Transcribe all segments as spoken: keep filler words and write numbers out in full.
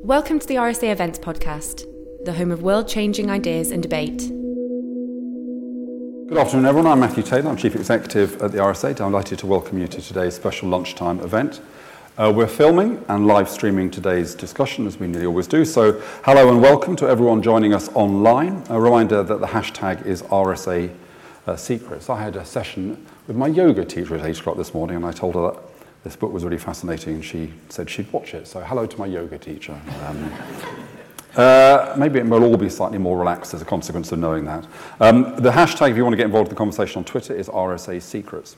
Welcome to the R S A Events Podcast, the home of world-changing ideas and debate. Good afternoon, everyone. I'm Matthew Taylor. I'm Chief Executive at the R S A. I'm delighted to welcome you to today's special lunchtime event. Uh, we're filming and live streaming today's discussion, as we nearly always do. So, hello and welcome to everyone joining us online. A reminder that the hashtag is R S A uh, Secrets. I had a session with my yoga teacher at eight o'clock this morning, and I told her that this book was really fascinating, and she said she'd watch it. So, hello to my yoga teacher. Um, uh, maybe it will all be slightly more relaxed as a consequence of knowing that. Um, the hashtag, if you want to get involved in the conversation on Twitter, is R S A Secrets.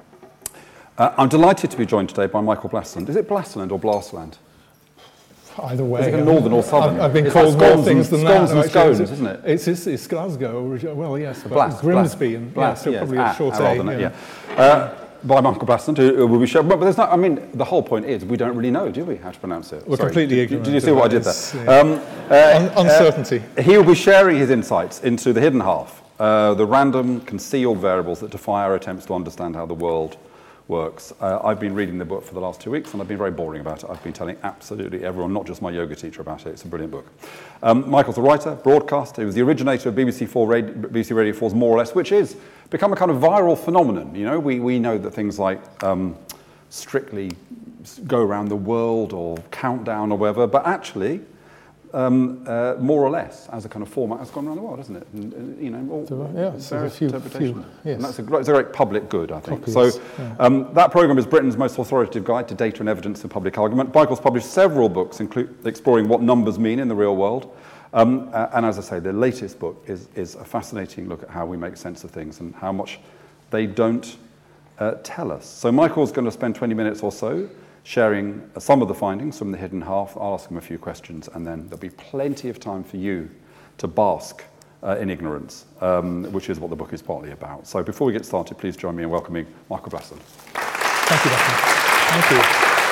Uh, I'm delighted to be joined today by Michael Blastland. Is it Blastland or Blastland? Either way. Is it northern or southern? I've, I've been it's called like more things than scones that. And scones, it's, isn't it? It's, it's, it's Glasgow. Well, yes, but Blast, Grimsby. Blast, and, Blast, yeah, so yes, probably ah, a short ah, A. rather, Yeah. yeah. Uh, by Michael Blastland, who will be sharing. But there's not, I mean, the whole point is we don't really know, do we, how to pronounce it? We're Sorry, completely did, ignorant. Did you see what I did there? Is, yeah. um, uh, Un- uncertainty. Uh, he will be sharing his insights into the hidden half, uh, the random, concealed variables that defy our attempts to understand how the world works. Uh, I've been reading the book for the last two weeks and I've been very boring about it. I've been telling absolutely everyone, not just my yoga teacher, about it. It's a brilliant book. Um, Michael's a writer, broadcaster. He was the originator of B B C four Radio, B B C Radio four's More or Less, which is become a kind of viral phenomenon. You know, we, we know that things like um, Strictly go around the world or Countdown or whatever, but actually Um, uh, more or less, as a kind of format, has gone around the world, hasn't it? And, uh, you know, all So, yeah, various so a few, interpretation. few, yes. And that's a, it's a great public good, I think. Copies, so yeah. um, that programme is Britain's most authoritative guide to data and evidence in public argument. Michael's published several books inclu- exploring what numbers mean in the real world. Um, uh, and as I say, the latest book is, is a fascinating look at how we make sense of things and how much they don't uh, tell us. So Michael's going to spend twenty minutes or so sharing some of the findings from the hidden half. I'll ask him a few questions, and then there'll be plenty of time for you to bask uh, in ignorance, um, which is what the book is partly about. So before we get started, please join me in welcoming Michael Blastland. Thank you, Doctor. Thank you.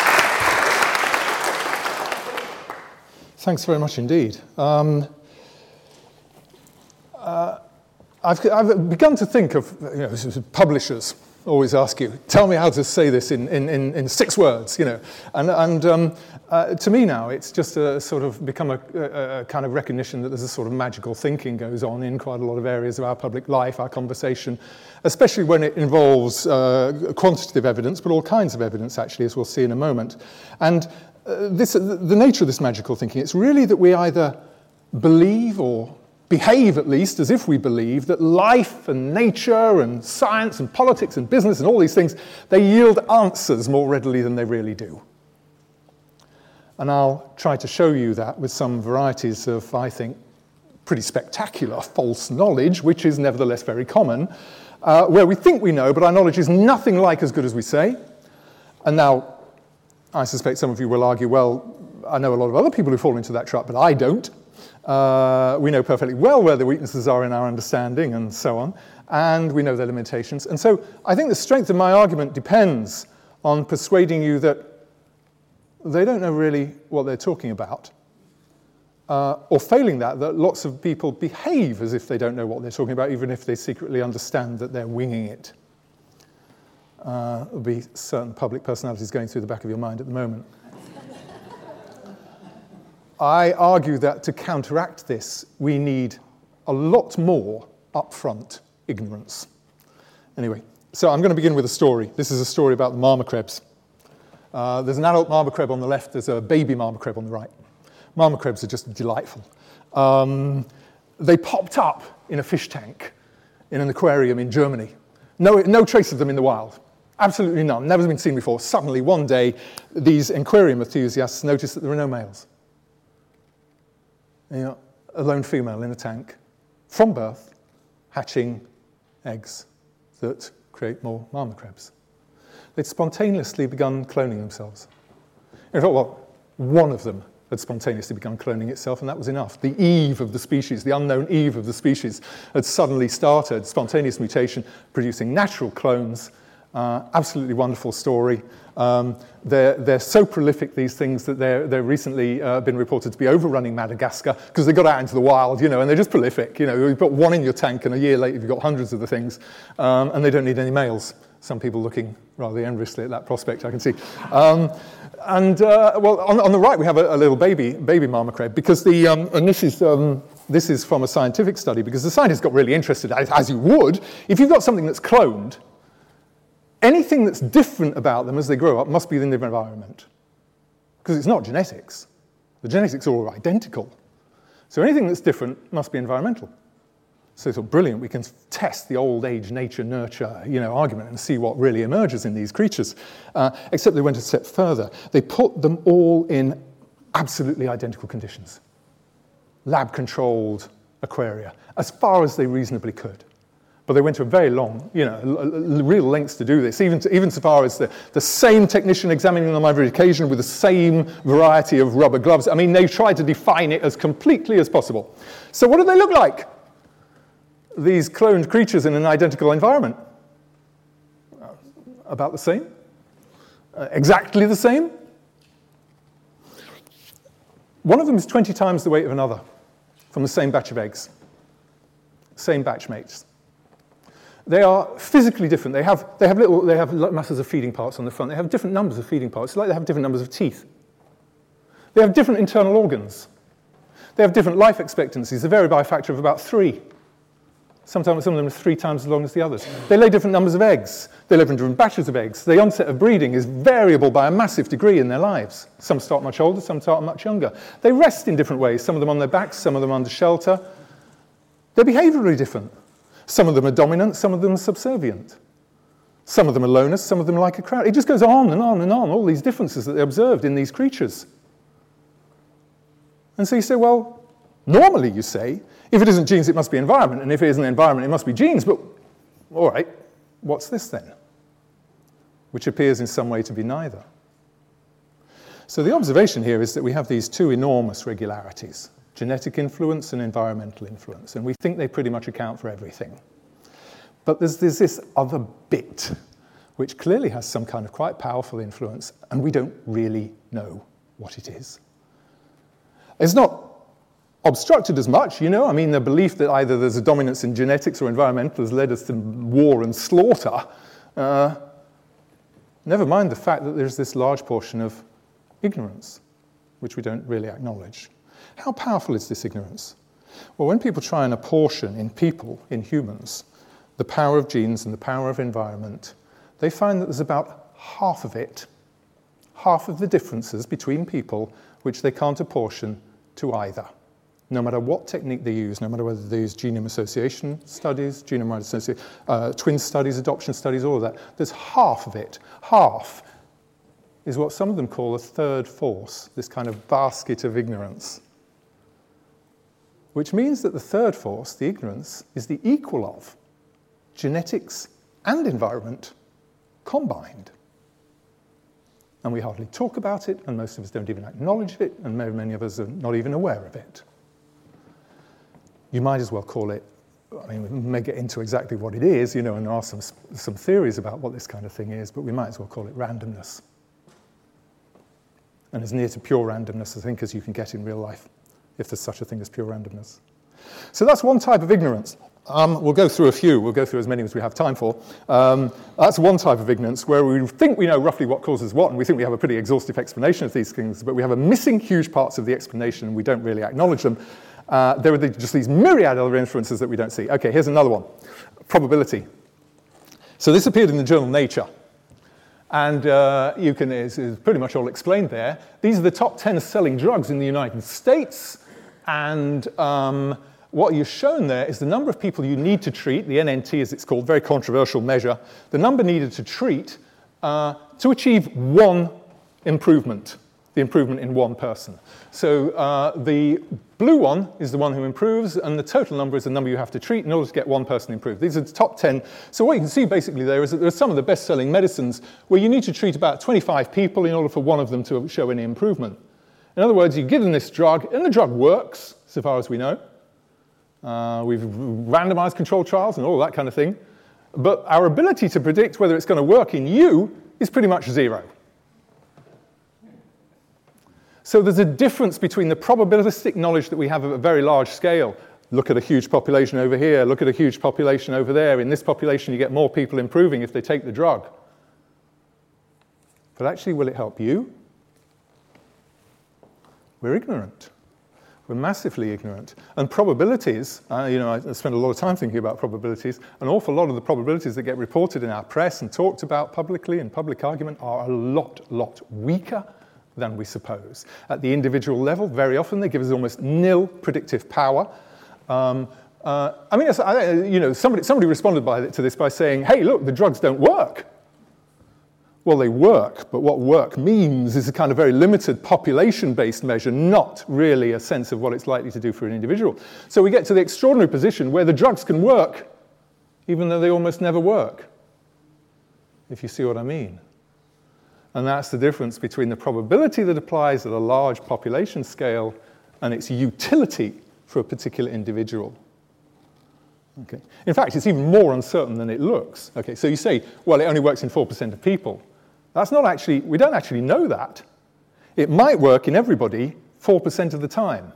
Thanks very much indeed. Um, uh, I've, I've begun to think of, you know, publishers always ask you, tell me how to say this in, in, in, in six words, you know. And, and um, uh, to me now, it's just a sort of become a, a, a kind of recognition that there's a sort of magical thinking goes on in quite a lot of areas of our public life, our conversation, especially when it involves uh, quantitative evidence, but all kinds of evidence, actually, as we'll see in a moment. And uh, this, the nature of this magical thinking, it's really that we either believe or behave, at least, as if we believe that life and nature and science and politics and business and all these things, they yield answers more readily than they really do. And I'll try to show you that with some varieties of, I think, pretty spectacular false knowledge, which is nevertheless very common, uh, where we think we know, but our knowledge is nothing like as good as we say. And now, I suspect some of you will argue, well, I know a lot of other people who fall into that trap, but I don't. Uh, we know perfectly well where the weaknesses are in our understanding and so on, and we know their limitations. And so I think the strength of my argument depends on persuading you that they don't know really what they're talking about, uh, or failing that, that lots of people behave as if they don't know what they're talking about, even if they secretly understand that they're winging it. Uh, there'll be certain public personalities going through the back of your mind at the moment. I argue that to counteract this, we need a lot more upfront ignorance. Anyway, so I'm going to begin with a story. This is a story about the marmor krebs. Uh, there's an adult marmor crab on the left, there's a baby marmor crab on the right. Marmor krebs are just delightful. Um, they popped up in a fish tank in an aquarium in Germany. No, no trace of them in the wild. Absolutely none, never been seen before. Suddenly, one day, these aquarium enthusiasts noticed that there were no males. You know, a lone female in a tank, from birth, hatching eggs that create more marmor krebs. They'd spontaneously begun cloning themselves. In fact, well, one of them had spontaneously begun cloning itself, and that was enough. The Eve of the species, the unknown Eve of the species, had suddenly started spontaneous mutation, producing natural clones, Uh, absolutely wonderful story. Um, they're, they're so prolific, these things, that they're, they're recently uh, been reported to be overrunning Madagascar because they got out into the wild, you know, and they're just prolific. You know, you've got one in your tank, and a year later you've got hundreds of the things, um, and they don't need any males. Some people looking rather enviously at that prospect, I can see. Um, and, uh, well, on, on the right we have a, a little baby, baby marmocret, because the, um, and this is, um, this is from a scientific study, because the scientists got really interested, as, as you would, if you've got something that's cloned, anything that's different about them as they grow up must be in the environment, because it's not genetics. The genetics are all identical. So anything that's different must be environmental. So it's all brilliant. We can test the old age nature-nurture, you know, argument and see what really emerges in these creatures. Uh, except they went a step further. They put them all in absolutely identical conditions. Lab-controlled aquaria, as far as they reasonably could. But they went to a very long, you know, l- l- real lengths to do this, even, to, even so far as the, the same technician examining them every occasion with the same variety of rubber gloves. I mean, they tried to define it as completely as possible. So what do they look like? These cloned creatures in an identical environment. Uh, about the same. Uh, exactly the same. One of them is twenty times the weight of another from the same batch of eggs. Same batch mates. They are physically different. They have, they have little, they have masses of feeding parts on the front. They have different numbers of feeding parts. It's like they have different numbers of teeth. They have different internal organs. They have different life expectancies. They vary by a factor of about three. Sometimes some of them are three times as long as the others. They lay different numbers of eggs. They live in different batches of eggs. The onset of breeding is variable by a massive degree in their lives. Some start much older, some start much younger. They rest in different ways, some of them on their backs, some of them under shelter. They're behaviorally different. Some of them are dominant, some of them are subservient. Some of them are loners, some of them like a crowd. It just goes on and on and on, all these differences that they observed in these creatures. And so you say, well, normally you say, if it isn't genes, it must be environment, and if it isn't environment, it must be genes. But, all right, what's this then? Which appears in some way to be neither. So the observation here is that we have these two enormous regularities, genetic influence and environmental influence, and we think they pretty much account for everything. But there's, there's this other bit, which clearly has some kind of quite powerful influence, and we don't really know what it is. It's not obstructed as much, you know, I mean, the belief that either there's a dominance in genetics or environmental has led us to war and slaughter. Uh, never mind the fact that there's this large portion of ignorance, which we don't really acknowledge. How powerful is this ignorance? Well, when people try and apportion in people, in humans, the power of genes and the power of environment, they find that there's about half of it, half of the differences between people, which they can't apportion to either. No matter what technique they use, no matter whether they use genome association studies, genome association, uh, twin studies, adoption studies, all of that, there's half of it. Half is what some of them call a third force, this kind of basket of ignorance. Which means that the third force, the ignorance, is the equal of genetics and environment combined. And we hardly talk about it, and most of us don't even acknowledge it, and many, many of us are not even aware of it. You might as well call it, I mean, we may get into exactly what it is, you know, and there are some, some theories about what this kind of thing is, but we might as well call it randomness. And as near to pure randomness, I think, as you can get in real life, if there's such a thing as pure randomness. So that's one type of ignorance. Um, we'll go through a few. We'll go through as many as we have time for. Um, that's one type of ignorance where we think we know roughly what causes what, and we think we have a pretty exhaustive explanation of these things, but we have a missing huge parts of the explanation, and we don't really acknowledge them. Uh, there are just these myriad other influences that we don't see. Okay, here's another one. Probability. So this appeared in the journal Nature. And uh, you can, it's, it's pretty much all explained there. These are the top ten selling drugs in the United States. And um, what you're shown there is the number of people you need to treat, the N N T as it's called, very controversial measure, the number needed to treat uh, to achieve one improvement, the improvement in one person. So uh, the blue one is the one who improves, and the total number is the number you have to treat in order to get one person improved. These are the top ten. So what you can see basically there is that there are some of the best-selling medicines where you need to treat about twenty-five people in order for one of them to show any improvement. In other words, you give them this drug, and the drug works, so far as we know. Uh, we've randomized controlled trials and all that kind of thing. but our ability to predict whether it's going to work in you is pretty much zero. So there's a difference between the probabilistic knowledge that we have at a very large scale. Look at a huge population over here, look at a huge population over there. In this population, you get more people improving if they take the drug. But actually, will it help you? We're ignorant. We're massively ignorant. And probabilities, uh, you know, I spend a lot of time thinking about probabilities. An awful lot of the probabilities that get reported in our press and talked about publicly in public argument are a lot, lot weaker than we suppose. At the individual level, very often they give us almost nil predictive power. Um, uh, I mean, I, you know, somebody, somebody responded by, to this by saying, hey, look, the drugs don't work. Well, they work, but what work means is a kind of very limited population-based measure, not really a sense of what it's likely to do for an individual. So we get to the extraordinary position where the drugs can work, even though they almost never work, if you see what I mean. And that's the difference between the probability that applies at a large population scale and its utility for a particular individual. Okay. In fact, it's even more uncertain than it looks. Okay, so you say, well, it only works in four percent of people. That's not actually, we don't actually know that. It might work in everybody four percent of the time.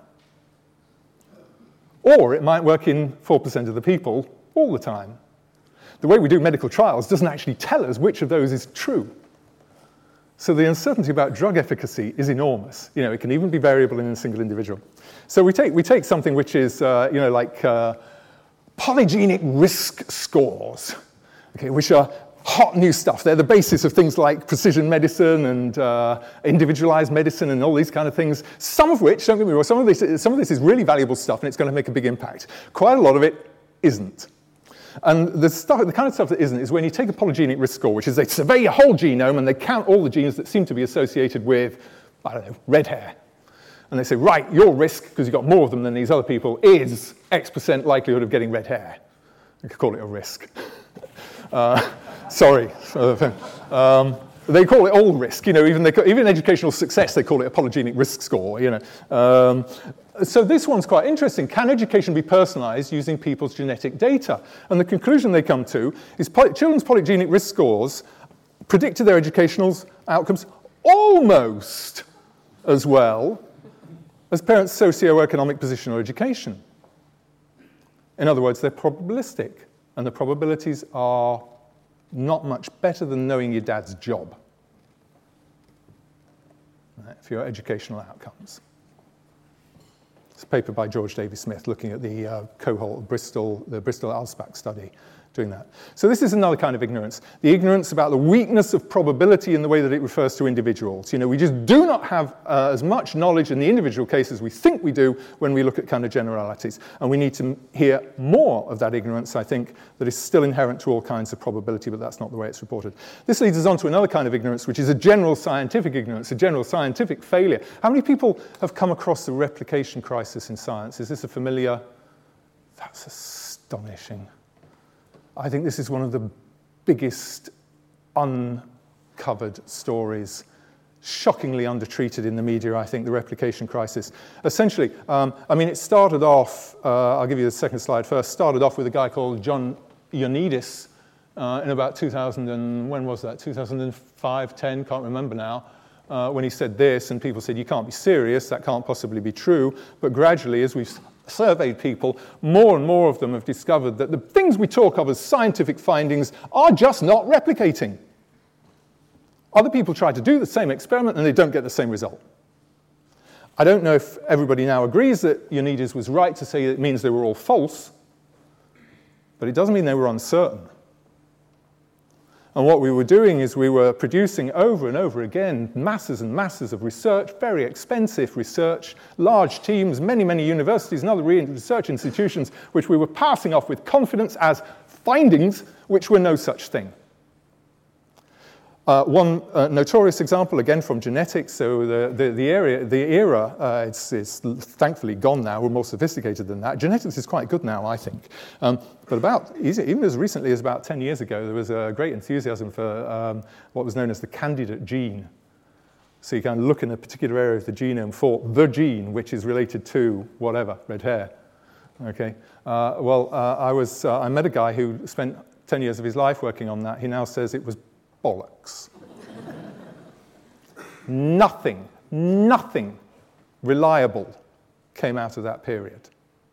Or it might work in four percent of the people all the time. The way we do medical trials doesn't actually tell us which of those is true. So the uncertainty about drug efficacy is enormous. You know, it can even be variable in a single individual. So we take, we take something which is, uh, you know, like uh, polygenic risk scores, okay, which are hot new stuff. They're the basis of things like precision medicine and uh, individualized medicine and all these kind of things, some of which, don't get me wrong, some of this, some of this is really valuable stuff and it's going to make a big impact. Quite a lot of it isn't. And the, stuff, the kind of stuff that isn't is when you take a polygenic risk score, which is they survey your whole genome and they count all the genes that seem to be associated with, I don't know, red hair. And they say, right, your risk, because you've got more of them than these other people, is X percent likelihood of getting red hair. You could call it a risk. uh, sorry. Um, they call it all risk. You know, even, they, even in educational success, they call it a polygenic risk score. You know. Um, so this one's quite interesting. Can education be personalized using people's genetic data? And the conclusion they come to is poly- children's polygenic risk scores predicted their educational outcomes almost as well as parents' socioeconomic position or education. In other words, they're probabilistic, and the probabilities are not much better than knowing your dad's job, right, for your educational outcomes. It's a paper by George Davies Smith looking at the uh, cohort of Bristol, the Bristol ALSPAC study, doing that. So this is another kind of ignorance. The ignorance about the weakness of probability in the way that it refers to individuals. You know, we just do not have uh, as much knowledge in the individual cases as we think we do when we look at kind of generalities. And we need to hear more of that ignorance, I think, that is still inherent to all kinds of probability, but that's not the way it's reported. This leads us on to another kind of ignorance, which is a general scientific ignorance, a general scientific failure. How many people have come across the replication crisis in science? Is this a familiar? That's astonishing. I think this is one of the biggest uncovered stories, shockingly undertreated in the media, I think, the replication crisis. Essentially, um, I mean, it started off, uh, I'll give you the second slide first, started off with a guy called John Ioannidis uh, in about two thousand, and when was that, two thousand five, ten, can't remember now, uh, when he said this, and people said, you can't be serious, that can't possibly be true. But gradually, as we've surveyed people, more and more of them have discovered that the things we talk of as scientific findings are just not replicating. Other people try to do the same experiment and they don't get the same result. I don't know if everybody now agrees that Ioannidis was right to say it means they were all false, but it doesn't mean they were uncertain. And what we were doing is we were producing over and over again masses and masses of research, very expensive research, large teams, many, many universities and other research institutions, which we were passing off with confidence as findings which were no such thing. Uh, one uh, notorious example, again from genetics, so the, the, the, area, the era, uh, it's, it's thankfully gone now, we're more sophisticated than that. Genetics is quite good now, I think. Um, but about, even as recently as about ten years ago, there was a great enthusiasm for um, what was known as the candidate gene. So you can look in a particular area of the genome for the gene, which is related to whatever, red hair. Okay. Uh, well, uh, I, was, uh, I met a guy who spent ten years of his life working on that, he now says it was bollocks. Nothing, nothing reliable came out of that period.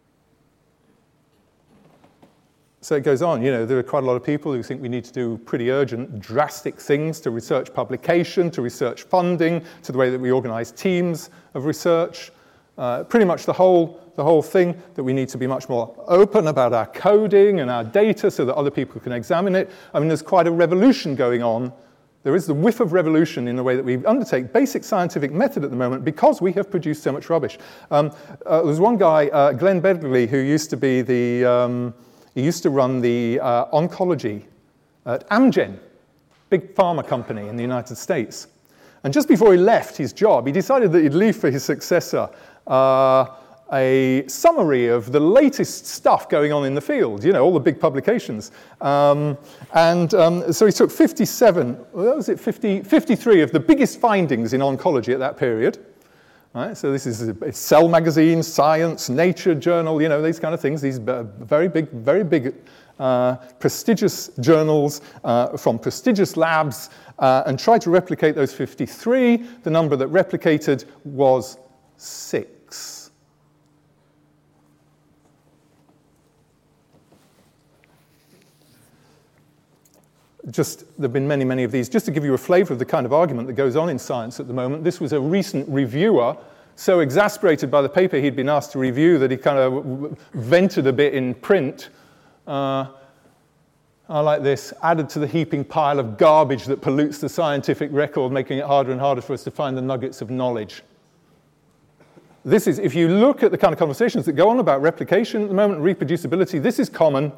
So it goes on, you know, there are quite a lot of people who think we need to do pretty urgent, drastic things to research publication, to research funding, to the way that we organize teams of research. Uh, pretty much the whole, the whole thing, that we need to be much more open about our coding and our data so that other people can examine it. I mean, there's quite a revolution going on. There is the whiff of revolution in the way that we undertake basic scientific method at the moment because we have produced so much rubbish. Um, uh, there's one guy, uh, Glenn Begley, who used to be the... Um, He used to run the uh, oncology at Amgen, big pharma company in the United States. And just before he left his job, he decided that he'd leave for his successor uh, a summary of the latest stuff going on in the field, you know, all the big publications. Um, and um, so he took fifty-seven, what was it, fifty, fifty-three of the biggest findings in oncology at that period. Right, so this is Cell magazine, Science, Nature journal, you know, these kind of things, these very big, very big, uh, prestigious journals uh, from prestigious labs, uh, and tried to replicate those fifty-three. The number that replicated was six. Just, there have been many, many of these. Just to give you a flavor of the kind of argument that goes on in science at the moment, this was a recent reviewer so exasperated by the paper he'd been asked to review that he kind of vented a bit in print. Uh, I like this, added to the heaping pile of garbage that pollutes the scientific record, making it harder and harder for us to find the nuggets of knowledge. This is, if you look at the kind of conversations that go on about replication at the moment, reproducibility, this is common.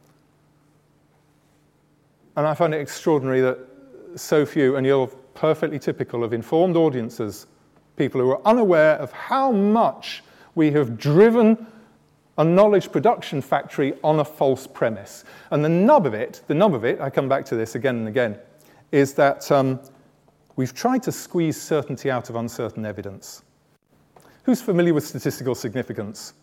And I find it extraordinary that so few, and you're perfectly typical of informed audiences, people who are unaware of how much we have driven a knowledge production factory on a false premise. And the nub of it, the nub of it, I come back to this again and again, is that um, we've tried to squeeze certainty out of uncertain evidence. Who's familiar with statistical significance?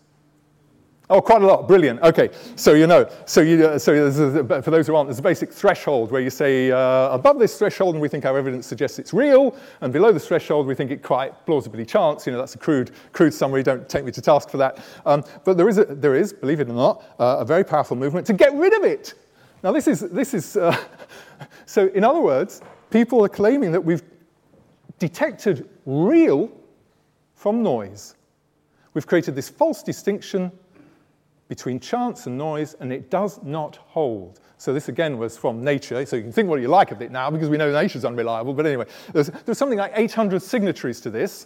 Oh, quite a lot. Brilliant. Okay, so you know. So, you, uh, so there's a, for those who aren't, there's a basic threshold where you say uh, above this threshold, and we think our evidence suggests it's real, and below this threshold, we think it quite plausibly chance. You know, that's a crude, crude summary. Don't take me to task for that. Um, but there is, a, there is, believe it or not, uh, a very powerful movement to get rid of it. Now, this is, this is. Uh, so, in other words, people are claiming that we've detected real from noise. We've created this false distinction between chance and noise, and it does not hold. So this, again, was from Nature. So you can think what you like of it now, because we know Nature's unreliable. But anyway, there's, there's something like eight hundred signatories to this.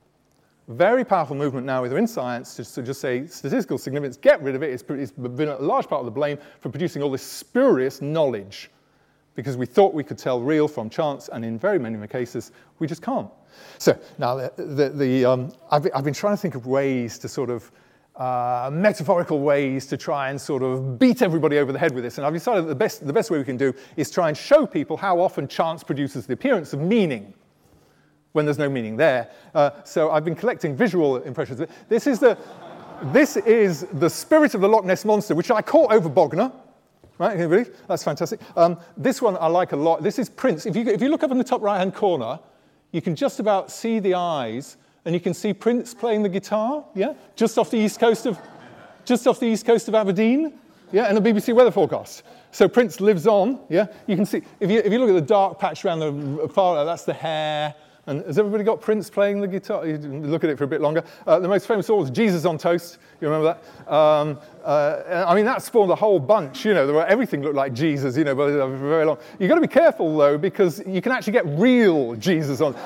Very powerful movement now within science to, to just say statistical significance, get rid of it. It's, it's been a large part of the blame for producing all this spurious knowledge, because we thought we could tell real from chance, and in very many cases, we just can't. So now, the, the, the, um, I've, I've been trying to think of ways to sort of Uh, metaphorical ways to try and sort of beat everybody over the head with this. And I've decided that the best, the best way we can do is try and show people how often chance produces the appearance of meaning when there's no meaning there. Uh, so I've been collecting visual impressions. This is the, this is the spirit of the Loch Ness Monster, which I caught over Bognor. Right, everybody? That's fantastic. Um, this one I like a lot. This is Prince. If you, if you look up in the top right-hand corner, you can just about see the eyes. And you can see Prince playing the guitar, yeah, just off the east coast of, just off the east coast of Aberdeen, yeah, and the B B C weather forecast. So Prince lives on, yeah. You can see if you if you look at the dark patch around the far, that's the hair. And has everybody got Prince playing the guitar? You look at it for a bit longer. Uh, the most famous of all was Jesus on Toast. You remember that? Um, uh, I mean, that spawned a whole bunch. You know, there were, everything looked like Jesus. You know, but for very long. You've got to be careful though, because you can actually get real Jesus on.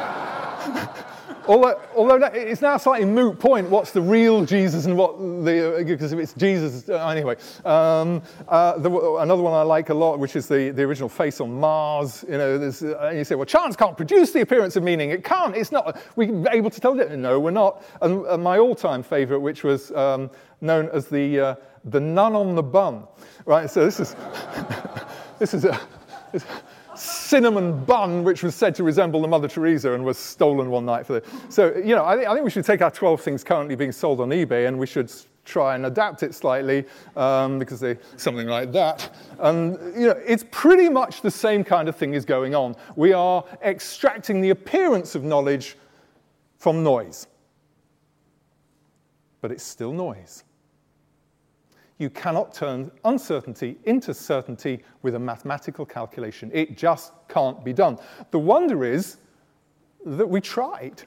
Although, although it's now a slightly moot point, what's the real Jesus and what the, because if it's Jesus, uh, anyway. Um, uh, the, another one I like a lot, which is the, the original face on Mars. You know, there's, uh, and you say, well, chance can't produce the appearance of meaning. It can't, it's not, we're able to tell it. No, we're not. And, and my all-time favorite, which was um, known as the, uh, the nun on the bun, right? So this is, this is a, this, cinnamon bun, which was said to resemble the Mother Teresa and was stolen one night for the... So, you know, I, th- I think we should take our twelve things currently being sold on eBay and we should try and adapt it slightly um, because they something like that. And you know, it's pretty much the same kind of thing is going on. We are extracting the appearance of knowledge from noise. But it's still noise. You cannot turn uncertainty into certainty with a mathematical calculation. It just can't be done. The wonder is that we tried.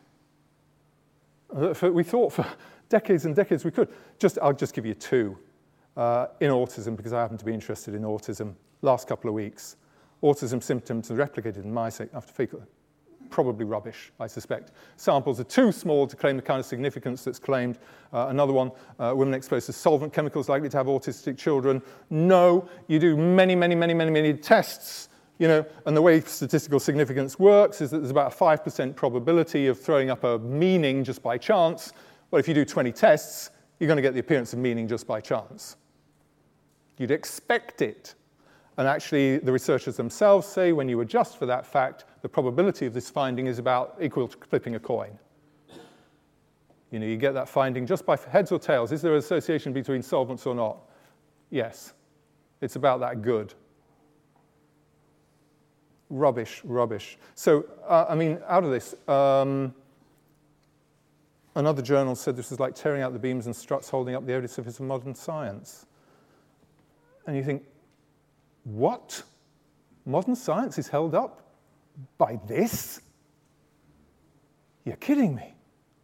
We thought for decades and decades we could. Just, I'll just give you two. Uh, in autism, because I happen to be interested in autism, last couple of weeks, autism symptoms are replicated in mice after fecal. Probably rubbish, I suspect. Samples are too small to claim the kind of significance that's claimed. Uh, another one, uh, women exposed to solvent chemicals likely to have autistic children. No, you do many, many, many, many, many tests, you know, and the way statistical significance works is that there's about a five percent probability of throwing up a meaning just by chance. Well, if you do twenty tests, you're going to get the appearance of meaning just by chance. You'd expect it. And actually, the researchers themselves say when you adjust for that fact, the probability of this finding is about equal to flipping a coin. You know, you get that finding just by heads or tails. Is there an association between solvents or not? Yes. It's about that good. Rubbish, rubbish. So, uh, I mean, out of this, um, another journal said this was like tearing out the beams and struts holding up the edifice of modern science. And you think, what? Modern science is held up by this? You're kidding me.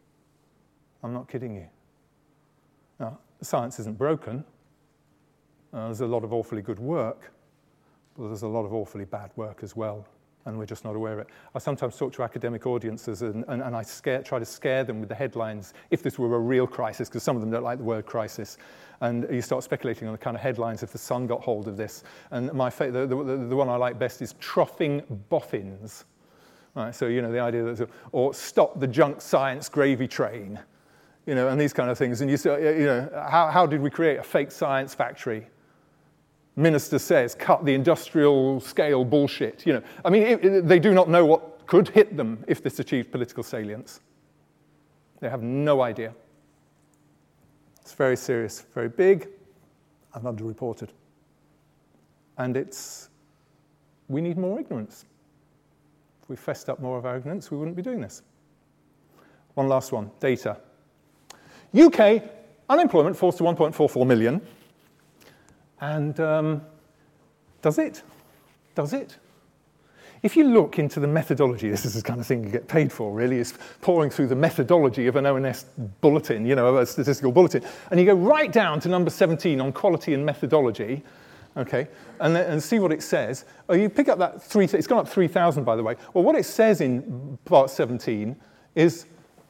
I'm not kidding you. Now, science isn't broken. Uh, there's a lot of awfully good work, but there's a lot of awfully bad work as well, and we're just not aware of it. I sometimes talk to academic audiences, and, and, and I scare, try to scare them with the headlines, if this were a real crisis, because some of them don't like the word crisis. And you start speculating on the kind of headlines if the Sun got hold of this. And my fa- the, the, the one I like best is troughing boffins. Right, so, you know, the idea that, or stop the junk science gravy train, you know, and these kind of things. And you say, you know, how, how did we create a fake science factory? Minister says, cut the industrial scale bullshit. You know, I mean, it, it, they do not know what could hit them if this achieved political salience. They have no idea. It's very serious, very big, and underreported. And it's, we need more ignorance. If we fessed up more of our ignorance, we wouldn't be doing this. One last one, data. U K, unemployment falls to one point four four million. And um, does it? Does it? If you look into the methodology, this is the kind of thing you get paid for, really, is pouring through the methodology of an O N S bulletin, you know, a statistical bulletin, and you go right down to number seventeen on quality and methodology, okay, and, and see what it says. Oh, you pick up that three, it's gone up three thousand, by the way. Well, what it says in part seventeen is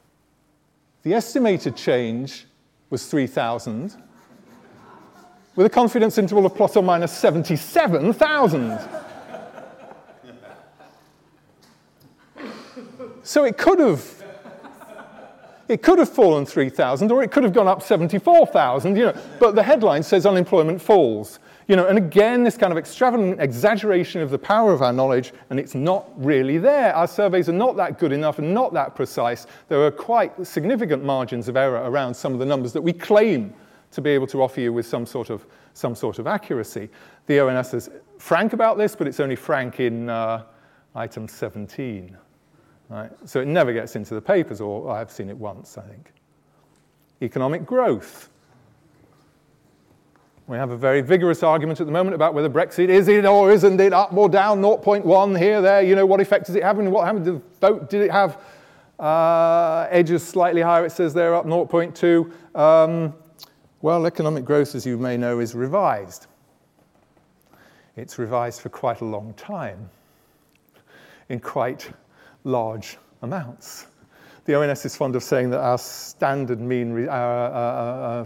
the estimated change was three thousand, with a confidence interval of plus or minus seventy-seven thousand. So it could have, it could have fallen three thousand, or it could have gone up seventy-four thousand, you know, but the headline says unemployment falls. You know, and again, this kind of extravagant exaggeration of the power of our knowledge, and it's not really there. Our surveys are not that good enough and not that precise. There are quite significant margins of error around some of the numbers that we claim to be able to offer you with some sort of, some sort of accuracy. The O N S is frank about this, but it's only frank in uh, item seventeen. Right? So it never gets into the papers, or I've seen it once, I think. Economic growth. We have a very vigorous argument at the moment about whether Brexit is it or isn't it, up or down, zero point one, here, there, you know, what effect does it have, and what happened to the vote? Did it have uh, edges slightly higher, it says there, up zero point two. Um, well, economic growth, as you may know, is revised. It's revised for quite a long time, in quite large amounts. The O N S is fond of saying that our standard mean, our, uh, uh,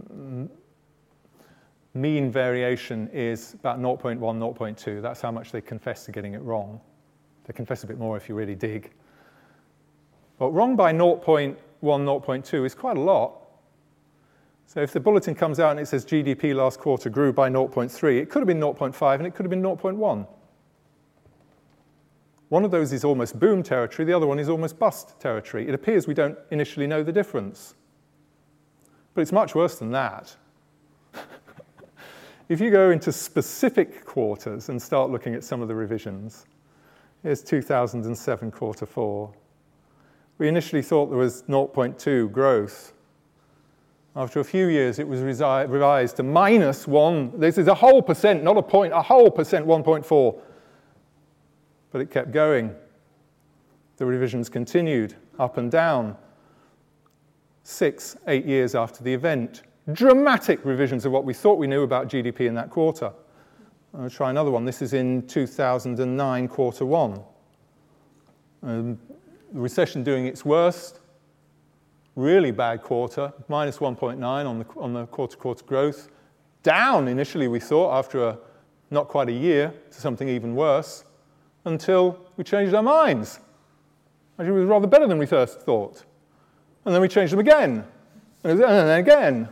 mean variation is about zero point one, zero point two. That's how much they confess to getting it wrong. They confess a bit more if you really dig. But wrong by zero point one, zero point two is quite a lot. So if the bulletin comes out and it says G D P last quarter grew by zero point three, it could have been zero point five and it could have been zero point one. One of those is almost boom territory, the other one is almost bust territory. It appears we don't initially know the difference. But it's much worse than that. If you go into specific quarters and start looking at some of the revisions, here's two thousand seven quarter four. We initially thought there was zero point two growth. After a few years, it was resi- revised to minus one. This is a whole percent, not a point, a whole percent, one point four. But it kept going. The revisions continued up and down. Six, eight years after the event, dramatic revisions of what we thought we knew about G D P in that quarter. I'll try another one. This is in two thousand nine, quarter one. Um, the recession doing its worst. Really bad quarter, minus one point nine on the, on the quarter-quarter growth. Down initially, we thought, after a, not quite a year, to something even worse, until we changed our minds. Actually, it was rather better than we first thought. And then we changed them again, and then again.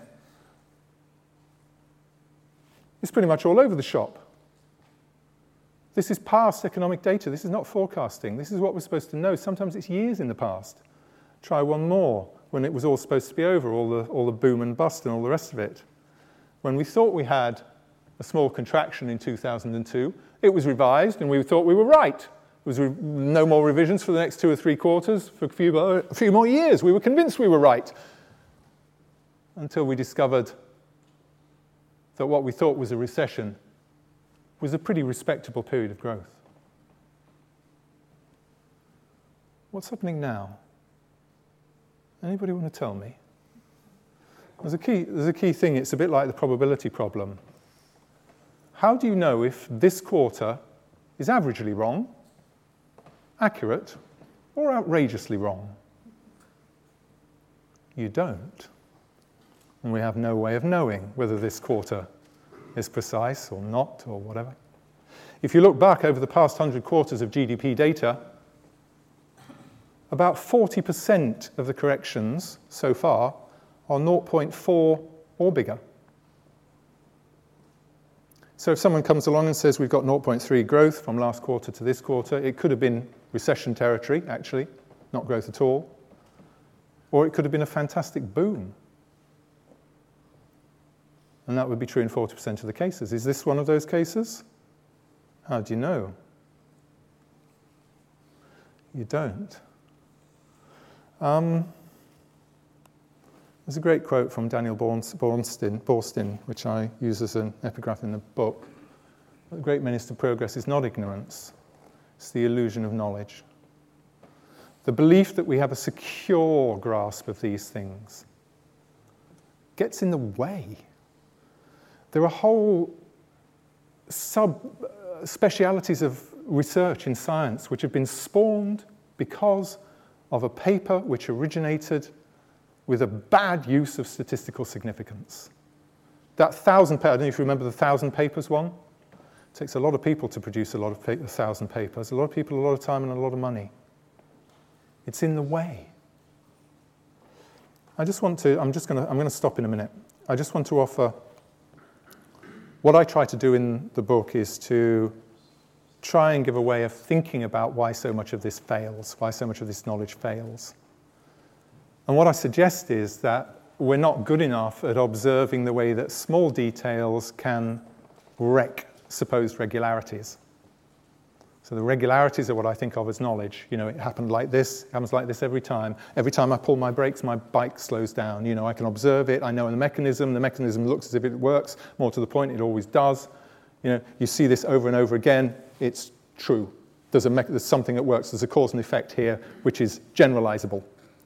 It's pretty much all over the shop. This is past economic data. This is not forecasting. This is what we're supposed to know. Sometimes it's years in the past. Try one more, when it was all supposed to be over, all the, all the boom and bust and all the rest of it. When we thought we had a small contraction in two thousand two, it was revised, and we thought we were right. There was re- no more revisions for the next two or three quarters, for a few, more, a few more years. We were convinced we were right, until we discovered that what we thought was a recession was a pretty respectable period of growth. What's happening now? Anybody want to tell me? There's a key, there's a key thing. It's a bit like the probability problem. How do you know if this quarter is averagely wrong, accurate, or outrageously wrong? You don't. And we have no way of knowing whether this quarter is precise or not or whatever. If you look back over the past one hundred quarters of G D P data, about forty percent of the corrections so far are zero point four or bigger. So if someone comes along and says we've got zero point three growth from last quarter to this quarter, it could have been recession territory, actually, not growth at all. Or it could have been a fantastic boom. And that would be true in forty percent of the cases. Is this one of those cases? How do you know? You don't. Um, there's a great quote from Daniel Boorstin, Boorstin, which I use as an epigraph in the book. The great menace to progress is not ignorance. It's the illusion of knowledge. The belief that we have a secure grasp of these things gets in the way. There are whole sub-specialities of research in science which have been spawned because of a paper which originated with a bad use of statistical significance. That thousand, I don't know if you remember the thousand papers one. It takes a lot of people to produce a lot of pa- a thousand papers, a lot of people, a lot of time, and a lot of money. It's in the way. I just want to, I'm just going to, I'm going to stop in a minute. I just want to offer, what I try to do in the book is to try and give a way of thinking about why so much of this fails, why so much of this knowledge fails. And what I suggest is that we're not good enough at observing the way that small details can wreck supposed regularities. So the regularities are what I think of as knowledge. You know, it happened like this, it happens like this every time. Every time I pull my brakes, my bike slows down. You know, I can observe it, I know the mechanism, the mechanism looks as if it works. More to the point, it always does. You know, you see this over and over again, it's true. There's, a me- there's something that works, there's a cause and effect here, which is generalizable.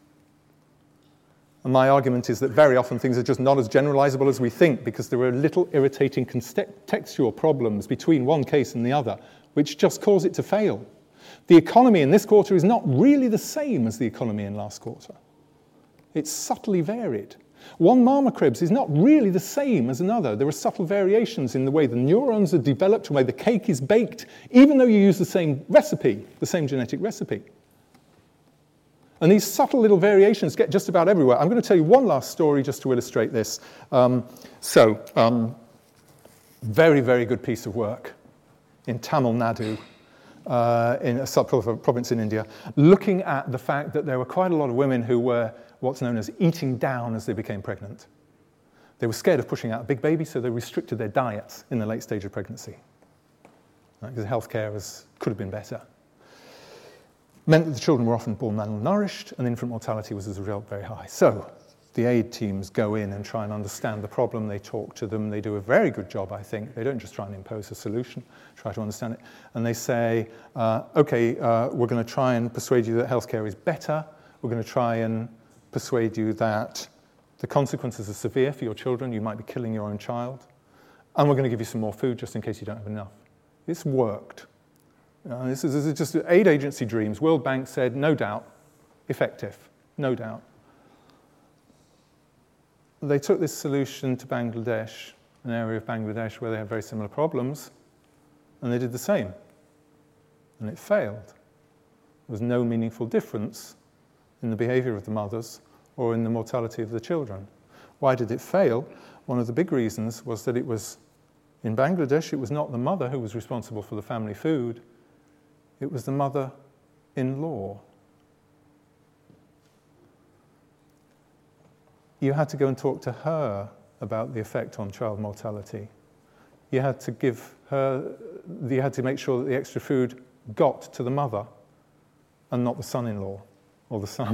And my argument is that very often things are just not as generalizable as we think because there are little irritating contextual problems between one case and the other, which just cause it to fail. The economy in this quarter is not really the same as the economy in last quarter. It's subtly varied. One mama cribs is not really the same as another. There are subtle variations in the way the neurons are developed, the way the cake is baked, even though you use the same recipe, the same genetic recipe. And these subtle little variations get just about everywhere. I'm going to tell you one last story just to illustrate this. Um, so, um, very, very good piece of work in Tamil Nadu, uh, in a sub-province in India, looking at the fact that there were quite a lot of women who were what's known as eating down as they became pregnant. They were scared of pushing out a big baby, so they restricted their diets in the late stage of pregnancy. Right? Because healthcare was, could have been better. Meant that the children were often born malnourished, and infant mortality was as a result very high. So the aid teams go in and try and understand the problem. They talk to them. They do a very good job, I think. They don't just try and impose a solution, try to understand it. And they say, uh, okay, uh, we're going to try and persuade you that healthcare is better. We're going to try and persuade you that the consequences are severe for your children. You might be killing your own child. And we're going to give you some more food just in case you don't have enough. It's worked. Uh, this, is, this is just aid agency dreams. World Bank said, no doubt, effective, no doubt. They took this solution to Bangladesh, an area of Bangladesh where they have very similar problems, and they did the same. And it failed. There was no meaningful difference in the behavior of the mothers or in the mortality of the children. Why did it fail? One of the big reasons was that it was, in Bangladesh, it was not the mother who was responsible for the family food, it was the mother-in-law. You had to go and talk to her about the effect on child mortality. You had to give her, you had to make sure that the extra food got to the mother and not the son-in-law or the son.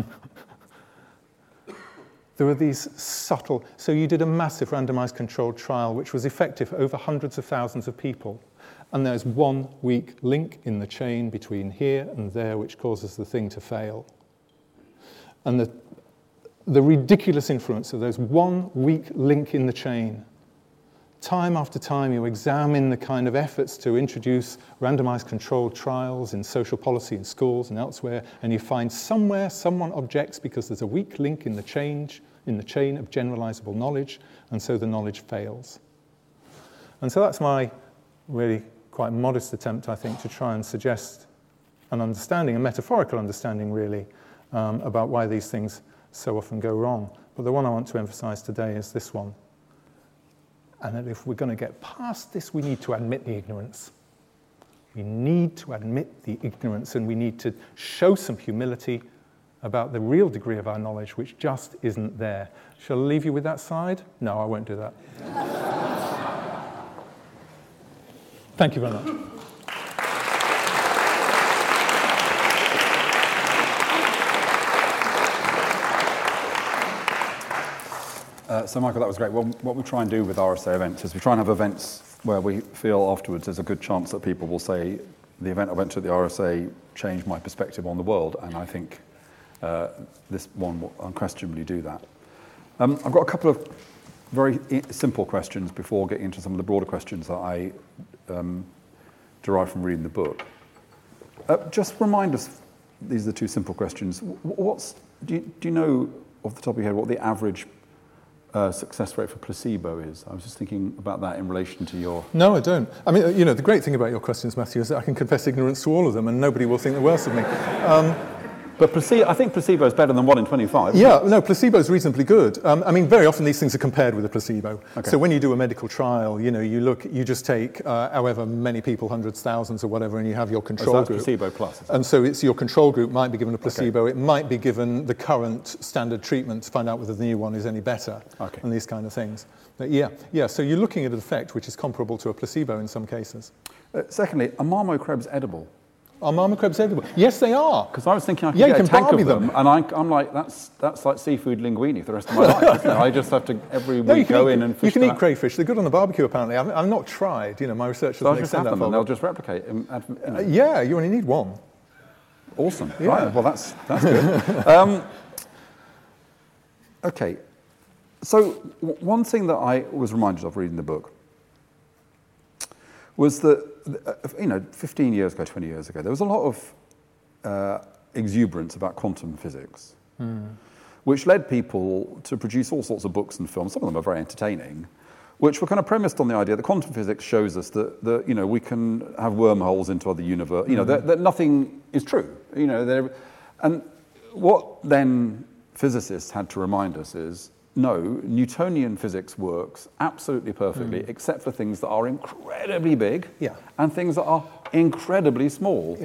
There were these subtle, so you did a massive randomized controlled trial which was effective over hundreds of thousands of people. And there's one weak link in the chain between here and there which causes the thing to fail. And the, the ridiculous influence of those one weak link in the chain. Time after time you examine the kind of efforts to introduce randomized controlled trials in social policy in schools and elsewhere, and you find somewhere someone objects because there's a weak link in the chain, in the chain of generalizable knowledge, and so the knowledge fails. And so that's my really quite modest attempt, I think, to try and suggest an understanding, a metaphorical understanding, really, um, about why these things so often go wrong. But the one I want to emphasize today is this one. And that if we're going to get past this, we need to admit the ignorance. We need to admit the ignorance, and we need to show some humility about the real degree of our knowledge, which just isn't there. Shall I leave you with that slide? No, I won't do that. Thank you very much. Uh, so, Michael, that was great. Well, what we try and do with R S A events is we try and have events where we feel afterwards there's a good chance that people will say, the event I went to at the R S A changed my perspective on the world, and I think uh, this one will unquestionably do that. Um, I've got a couple of very simple questions before getting into some of the broader questions that I um, derive from reading the book. Uh, just remind us, these are the two simple questions. What's, do you, do you know off the top of your head what the average Uh, success rate for placebo is? I was just thinking about that in relation to your... No, I don't. I mean, you know, the great thing about your questions, Matthew, is that I can confess ignorance to all of them and nobody will think the worst of me. Um, but placebo, I think placebo is better than one in twenty-five. Yeah, no, placebo is reasonably good. Um, I mean, very often these things are compared with a placebo. Okay. So when you do a medical trial, you know, you look, you just take uh, however many people, hundreds, thousands or whatever, and you have your control oh, so that's group. Placebo plus. And so it's your control group might be given a placebo. Okay. It might be given the current standard treatment to find out whether the new one is any better. Okay. And these kind of things. But yeah, yeah. So you're looking at an effect which is comparable to a placebo in some cases. Uh, secondly, are marmocrebs edible? Are marmocrebs edible? Yes, they are. Because I was thinking I could yeah, get you a can tank of them, them, and I, I'm like, that's that's like seafood linguine for the rest of my life. Isn't it? I just have to every week no, go eat, in and fish. You can them eat out. crayfish. They're good on the barbecue, apparently. I've, I've not tried. You know, my research doesn't so I'll just extend have them, that far. and they'll just replicate. And add, you know. uh, yeah, you only need one. Awesome. Yeah. Right. Well, that's that's good. um, okay. So w- one thing that I was reminded of reading the book was that, you know, fifteen years ago, twenty years ago, there was a lot of uh, exuberance about quantum physics, mm. which led people to produce all sorts of books and films. Some of them are very entertaining, which were kind of premised on the idea that quantum physics shows us that, that you know, we can have wormholes into other universe. You know, mm. that, that nothing is true. You know, and what then physicists had to remind us is, no, Newtonian physics works absolutely perfectly, mm. except for things that are incredibly big yeah. and things that are incredibly small. Yeah.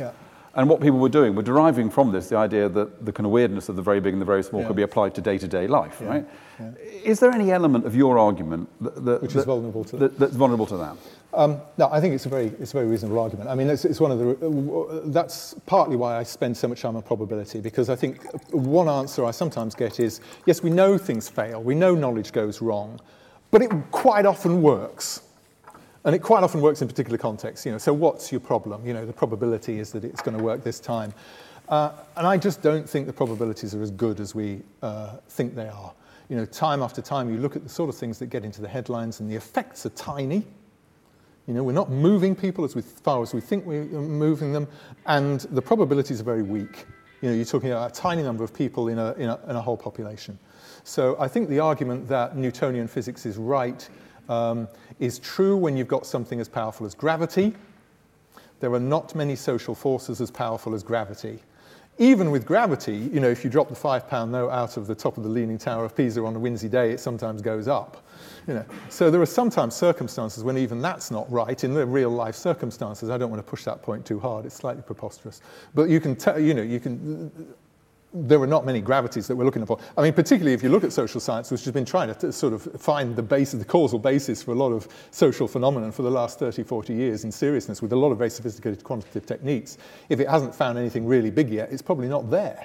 And what people were doing were deriving from this the idea that the kind of weirdness of the very big and the very small yeah. could be applied to day-to-day life, yeah. right? Yeah. Is there any element of your argument that, that, Which that, is vulnerable to that, that's vulnerable to that? Um, no, I think it's a very, it's a very reasonable argument. I mean, it's, it's one of the. Uh, that's partly why I spend so much time on probability, because I think one answer I sometimes get is, yes, we know things fail, we know knowledge goes wrong, but it quite often works. And it quite often works in particular contexts. You know, so what's your problem? You know, the probability is that it's going to work this time. Uh, and I just don't think the probabilities are as good as we uh, think they are. You know, time after time, you look at the sort of things that get into the headlines, and the effects are tiny. You know, we're not moving people as, we, as far as we think we're moving them, and the probabilities are very weak. You know, you're talking about a tiny number of people in a, in a, in a whole population. So I think the argument that Newtonian physics is right Um, is true when you've got something as powerful as gravity. There are not many social forces as powerful as gravity. Even with gravity, you know, if you drop the five-pound note out of the top of the Leaning Tower of Pisa on a windy day, it sometimes goes up. You know, so there are sometimes circumstances when even that's not right in the real-life circumstances. I don't want to push that point too hard; it's slightly preposterous. But you can, tell, you know, you can. There are not many gravities that we're looking for. I mean, particularly if you look at social science, which has been trying to t- sort of find the base, the causal basis for a lot of social phenomena for the last thirty, forty years in seriousness with a lot of very sophisticated quantitative techniques. If it hasn't found anything really big yet, it's probably not there.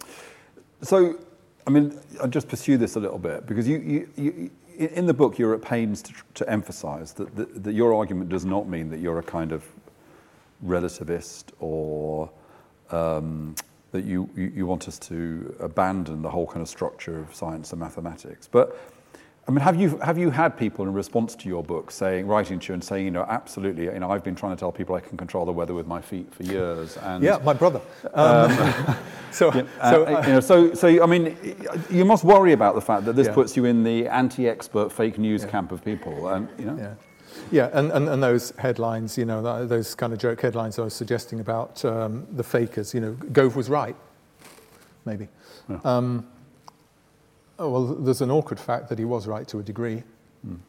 So, I mean, I'll just pursue this a little bit, because you, you, you in the book, you're at pains to, to emphasize that, that, that your argument does not mean that you're a kind of relativist or um, that you, you, you want us to abandon the whole kind of structure of science and mathematics. But, I mean, have you have you had people in response to your book saying, writing to you and saying, you know, absolutely, you know, I've been trying to tell people I can control the weather with my feet for years. And yeah, my brother. Um, so, yeah, so, uh, you know, so, so, I mean, you must worry about the fact that this yeah. puts you in the anti-expert fake news yeah. camp of people, and you know. Yeah. Yeah, and, and, and those headlines, you know, those kind of joke headlines I was suggesting about um, the fakers, you know, Gove was right, maybe. Yeah. Um, oh, well, there's an awkward fact that he was right to a degree. Mm.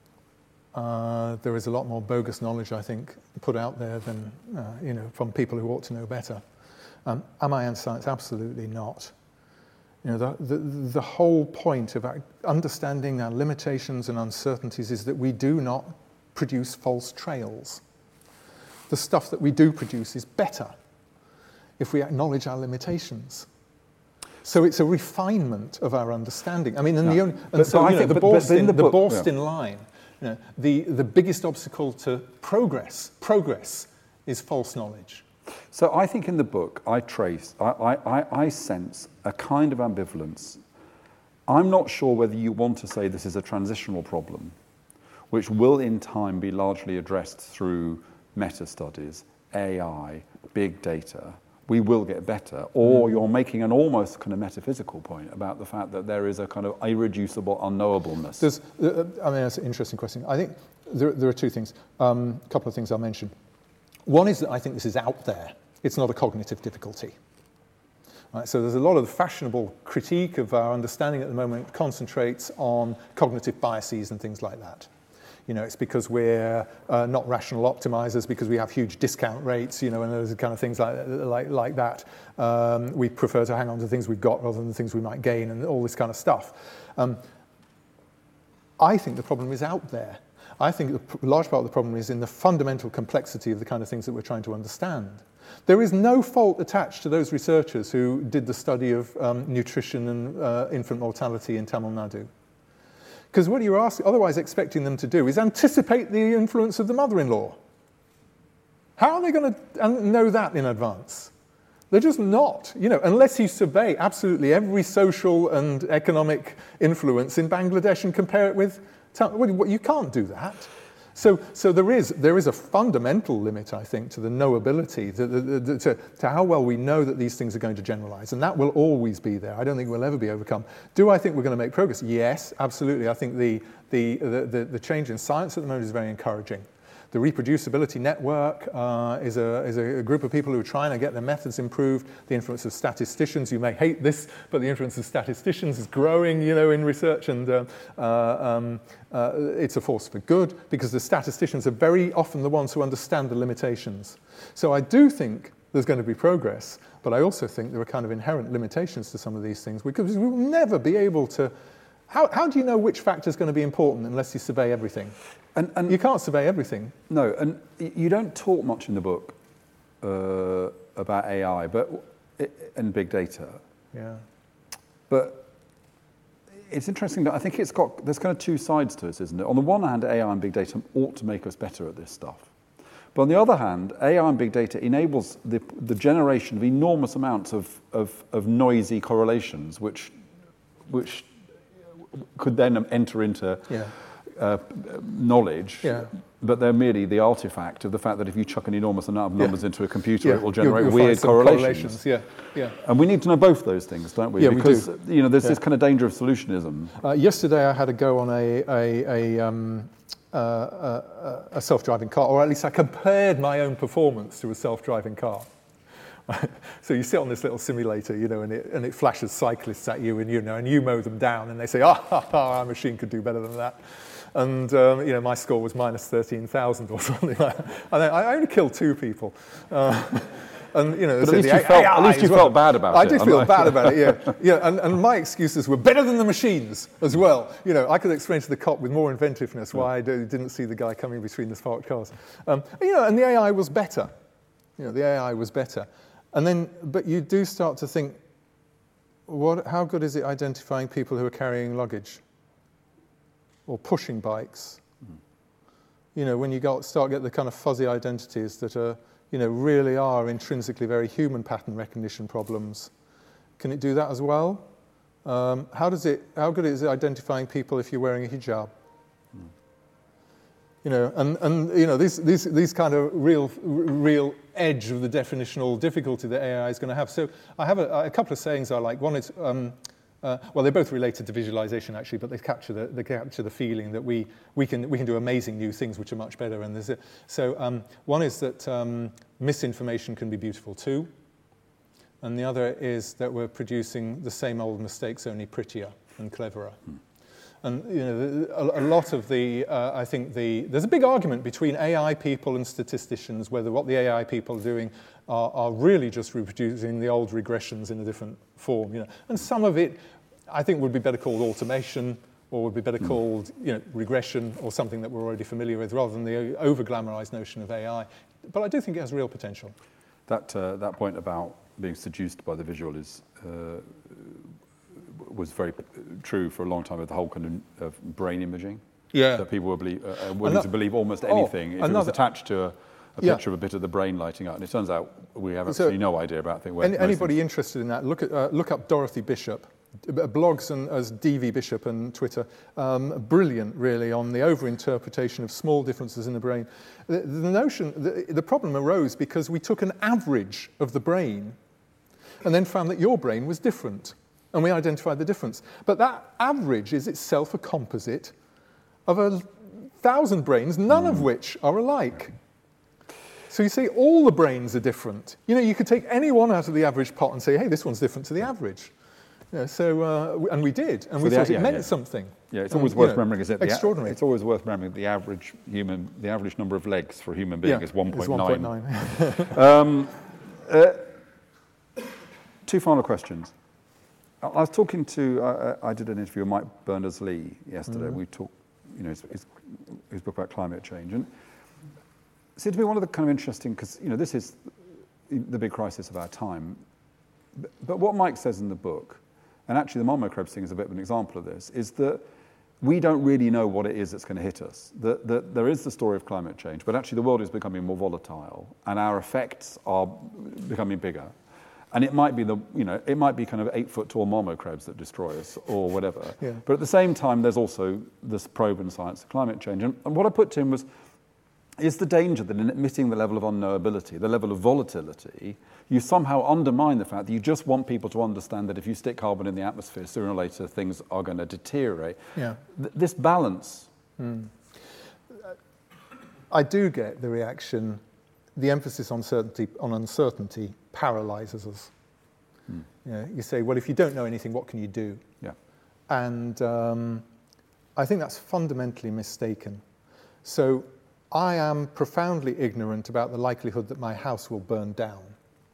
Uh, there is a lot more bogus knowledge, I think, put out there than, uh, you know, from people who ought to know better. Um, am I anti-science? Absolutely not. You know, the, the, the whole point of understanding our limitations and uncertainties is that we do not produce false trails. The stuff that we do produce is better if we acknowledge our limitations. So it's a refinement of our understanding. I mean, and, yeah. the, only, and but, so but you know, think, the but, Borstin, the, the book, Borstin yeah. line, you know, the, the biggest obstacle to progress, progress is false knowledge. So I think in the book I trace, I, I, I sense a kind of ambivalence. I'm not sure whether you want to say this is a transitional problem, which will in time be largely addressed through meta-studies, A I, big data. We will get better. Or mm. you're making an almost kind of metaphysical point about the fact that there is a kind of irreducible unknowableness. There's, uh, I mean, that's an interesting question. I think there, there are two things, um, a couple of things I'll mention. One is that I think this is out there. It's not a cognitive difficulty. Right, so there's a lot of the fashionable critique of our understanding at the moment concentrates on cognitive biases and things like that. You know, it's because we're uh, not rational optimizers, because we have huge discount rates, you know, and those kind of things like like, like that. Um, we prefer to hang on to things we've got rather than the things we might gain and all this kind of stuff. Um, I think the problem is out there. I think a large part of the problem is in the fundamental complexity of the kind of things that we're trying to understand. There is no fault attached to those researchers who did the study of um, nutrition and uh, infant mortality in Tamil Nadu. Because what you're ask, otherwise expecting them to do is anticipate the influence of the mother-in-law. How are they going to know that in advance? They're just not, you know, unless you survey absolutely every social and economic influence in Bangladesh and compare it with, well, you can't do that. So, so there is there is a fundamental limit, I think, to the knowability, to, to, to, to how well we know that these things are going to generalize, and that will always be there. I don't think it will ever be overcome. Do I think we're going to make progress? Yes, absolutely. I think the the the, the change in science at the moment is very encouraging. The Reproducibility Network uh, is, a, is a group of people who are trying to get their methods improved. The influence of statisticians, you may hate this, but the influence of statisticians is growing, you know, in research, and uh, uh, um, uh, it's a force for good, because the statisticians are very often the ones who understand the limitations. So I do think there's going to be progress. But I also think there are kind of inherent limitations to some of these things because we will never be able to. How, how do you know which factor is going to be important unless you survey everything? And, and you can't survey everything. No, and you don't talk much in the book uh, about A I, but and big data. Yeah. But it's interesting that I think it's got there's kind of two sides to it, isn't it? On the one hand, A I and big data ought to make us better at this stuff. But on the other hand, A I and big data enables the, the generation of enormous amounts of, of, of noisy correlations, which, which could then enter into yeah. uh, knowledge, yeah. but they're merely the artifact of the fact that if you chuck an enormous amount of numbers yeah. into a computer, yeah. it will generate you'll, you'll weird correlations. correlations. Yeah. Yeah. And we need to know both those things, don't we? Yeah, because we do. you know, there's yeah. this kind of danger of solutionism. Uh, yesterday, I had a go on a a, a, um, uh, a, a self-driving car, or at least I compared my own performance to a self-driving car. So you sit on this little simulator, you know, and it and it flashes cyclists at you, and you know, and you mow them down, and they say, "Ah, oh, our machine could do better than that." And um, you know, my score was minus thirteen thousand or something like that. And I only killed two people. Uh, and you know, but at least the you felt, at least you well. felt bad about I it. I did feel bad about it, yeah, yeah. And, and my excuses were better than the machines as well. You know, I could explain to the cop with more inventiveness why I didn't see the guy coming between the parked cars. Um, you know, and the A I was better. You know, the A I was better. And then, but you do start to think, what? How good is it identifying people who are carrying luggage or pushing bikes? Mm. You know, when you got, start get the kind of fuzzy identities that are, you know, really are intrinsically very human pattern recognition problems. Can it do that as well? Um, how does it? How good is it identifying people if you're wearing a hijab? Mm. You know, and, and you know these these these kind of real real edge of the definitional difficulty that A I is going to have. So I have a, a couple of sayings I like. One is, um, uh, well, they're both related to visualization actually, but they capture the they capture the feeling that we we can we can do amazing new things which are much better. And there's a, so um, one is that um, misinformation can be beautiful too, and the other is that we're producing the same old mistakes, only prettier and cleverer. Hmm. And you know, a, a lot of the, uh, I think the, there's a big argument between A I people and statisticians whether what the A I people are doing are, are really just reproducing the old regressions in a different form. You know, and some of it, I think, would be better called automation, or would be better called, you know, regression, or something that we're already familiar with, rather than the over-glamorized notion of A I. But I do think it has real potential. That uh, that point about being seduced by the visual is. Uh, was very true for a long time with the whole kind of, of brain imaging. Yeah. That people were believe, uh, willing Ano- to believe almost anything oh, if another, it was attached to a, a yeah. picture of a bit of the brain lighting up. And it turns out we have absolutely so, no idea about things. Any, anybody things. interested in that, look at uh, look up Dorothy Bishop. Blogs and, as D V Bishop and Twitter, um, brilliant really on the overinterpretation of small differences in the brain. The, the notion, the, the problem arose because we took an average of the brain and then found that your brain was different. And we identified the difference. But that average is itself a composite of a thousand brains, none mm. of which are alike. So you see, all the brains are different. You know, you could take any one out of the average pot and say, hey, this one's different to the average. You know, so, uh, and we did, and so we thought the, yeah, it meant yeah. something. Yeah, it's always um, worth you know, remembering, is it? Extraordinary. The, it's always worth remembering the average human, the average number of legs for a human being yeah, is one point nine. one point nine. um, uh, two final questions. I was talking to, uh, I did an interview with Mike Berners-Lee yesterday. Mm-hmm. We talked, you know, his, his, his book about climate change. And it seemed to be one of the kind of interesting, because, you know, this is the big crisis of our time. But, but what Mike says in the book, and actually the Marmo Krebs thing is a bit of an example of this, is that we don't really know what it is that's going to hit us. That the, there is the story of climate change, but actually the world is becoming more volatile, and our effects are becoming bigger. And it might be the, you know, it might be kind of eight foot tall Marmo Krebs that destroy us or whatever. Yeah. But at the same time, there's also this probe in science of climate change. And, and what I put to him was, is the danger that in admitting the level of unknowability, the level of volatility, you somehow undermine the fact that you just want people to understand that if you stick carbon in the atmosphere, sooner or later things are going to deteriorate. Yeah. Th- this balance. Mm. I do get the reaction. The emphasis on certainty, on uncertainty paralyzes us. Mm. You know, you say, well, if you don't know anything, what can you do? Yeah. And um, I think that's fundamentally mistaken. So I am profoundly ignorant about the likelihood that my house will burn down.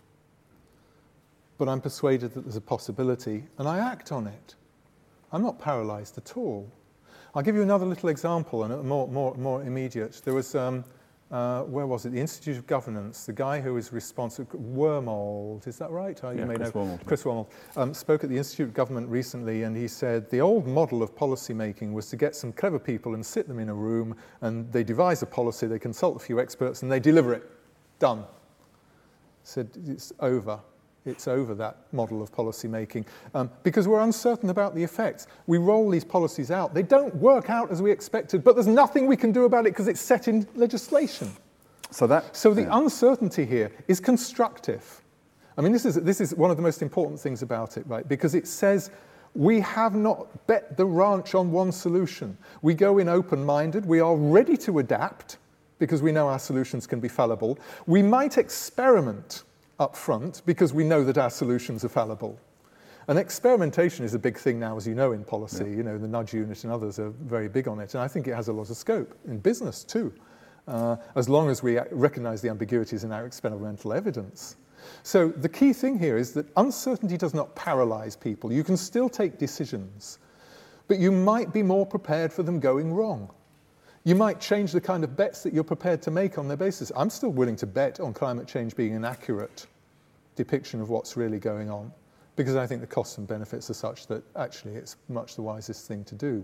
but I'm persuaded that there's a possibility, and I act on it. I'm not paralysed at all. I'll give you another little example, and more, more, more immediate. There was, um, uh, where was it? The Institute of Governance. The guy who is responsible, Wormold, is that right? Oh, you yeah, may Chris know. Wormold. Chris Wormold um, spoke at the Institute of Government recently, and he said the old model of policy making was to get some clever people and sit them in a room, and they devise a policy, they consult a few experts, and they deliver it. Done. Said it's over. It's over, that model of policy making, um, because we're uncertain about the effects. We roll these policies out. They don't work out as we expected, but there's nothing we can do about it because it's set in legislation. So that. So the yeah. uncertainty here is constructive. I mean, this is, this is one of the most important things about it, right? Because it says we have not bet the ranch on one solution. We go in open-minded. We are ready to adapt because we know our solutions can be fallible. We might experiment up front because we know that our solutions are fallible. And experimentation is a big thing now, as you know, in policy. Yeah. You know, the Nudge Unit and others are very big on it. And I think it has a lot of scope in business too, uh, as long as we recognise the ambiguities in our experimental evidence. So the key thing here is that uncertainty does not paralyse people. You can still take decisions, but you might be more prepared for them going wrong. You might change the kind of bets that you're prepared to make on their basis. I'm still willing to bet on climate change being an accurate depiction of what's really going on, because I think the costs and benefits are such that actually it's much the wisest thing to do.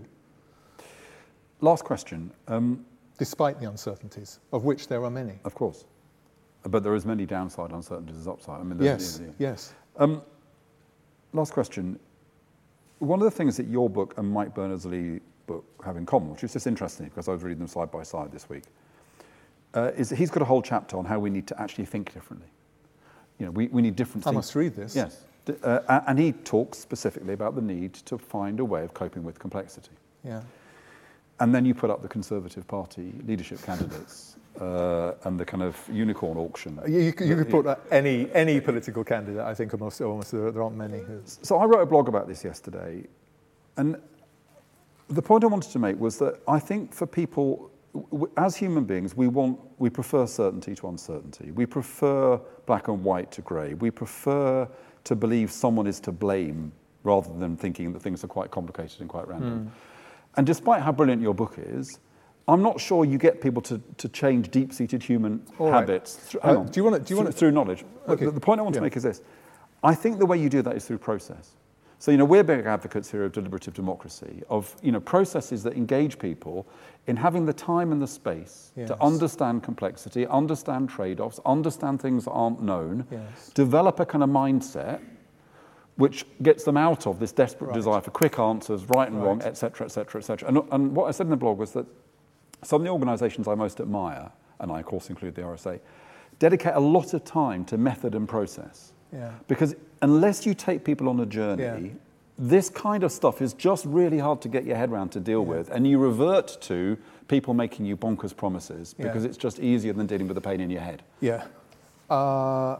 Last question. Um, Despite the uncertainties, of which there are many. Of course. But there is many downside uncertainties as upside. I mean, yes, yeah, yeah. yes. Um, last question. One of the things that your book and Mike Berners-Lee book have in common, which is just interesting because I was reading them side by side this week, uh, is that he's got a whole chapter on how we need to actually think differently. You know, we, we need different I things. must read this. Yes. Uh, and he talks specifically about the need to find a way of coping with complexity. Yeah. And then you put up the Conservative Party leadership candidates uh, and the kind of unicorn auction. You, you, you could put any any political candidate, I think, almost, almost there, there aren't many. Who... So I wrote a blog about this yesterday, and the point I wanted to make was that I think for people, w- as human beings, we want, we prefer certainty to uncertainty. We prefer black and white to grey. We prefer to believe someone is to blame rather than thinking that things are quite complicated and quite random. Mm. And despite how brilliant your book is, I'm not sure you get people to, to change deep-seated human All habits. Right. Through, hang uh, on, do you want to, do you through, want to... through knowledge. Okay. The, the point I want yeah. to make is this. I think the way you do that is through process. So, you know, we're big advocates here of deliberative democracy, of, you know, processes that engage people in having the time and the space yes. to understand complexity, understand trade-offs, understand things that aren't known, yes. develop a kind of mindset which gets them out of this desperate right. desire for quick answers, right and right. wrong, et cetera, et cetera, et cetera. And, and what I said in the blog was that some of the organisations I most admire, and I of course include the R S A, dedicate a lot of time to method and process. Yeah. Because unless you take people on a journey, yeah. this kind of stuff is just really hard to get your head around to deal yeah. with, and you revert to people making you bonkers promises because yeah. it's just easier than dealing with the pain in your head. Yeah. Uh,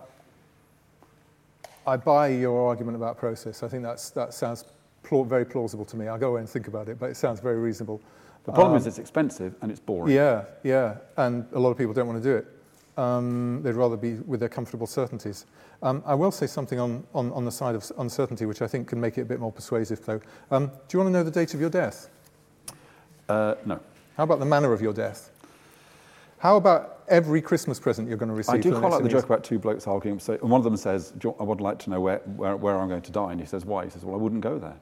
I buy your argument about process. I think that's, that sounds pl- very plausible to me. I'll go away and think about it, but it sounds very reasonable. The problem um, is it's expensive and it's boring. Yeah, yeah, and a lot of people don't want to do it. Um, they'd rather be with their comfortable certainties. Um, I will say something on, on, on the side of uncertainty, which I think can make it a bit more persuasive, though. Um, do you want to know the date of your death? Uh, no. How about the manner of your death? How about every Christmas present you're going to receive? I do quite quite like the joke about two blokes arguing. So, and one of them says, do you, I would like to know where, where, where I'm going to die. And he says, why? He says, well, I wouldn't go there.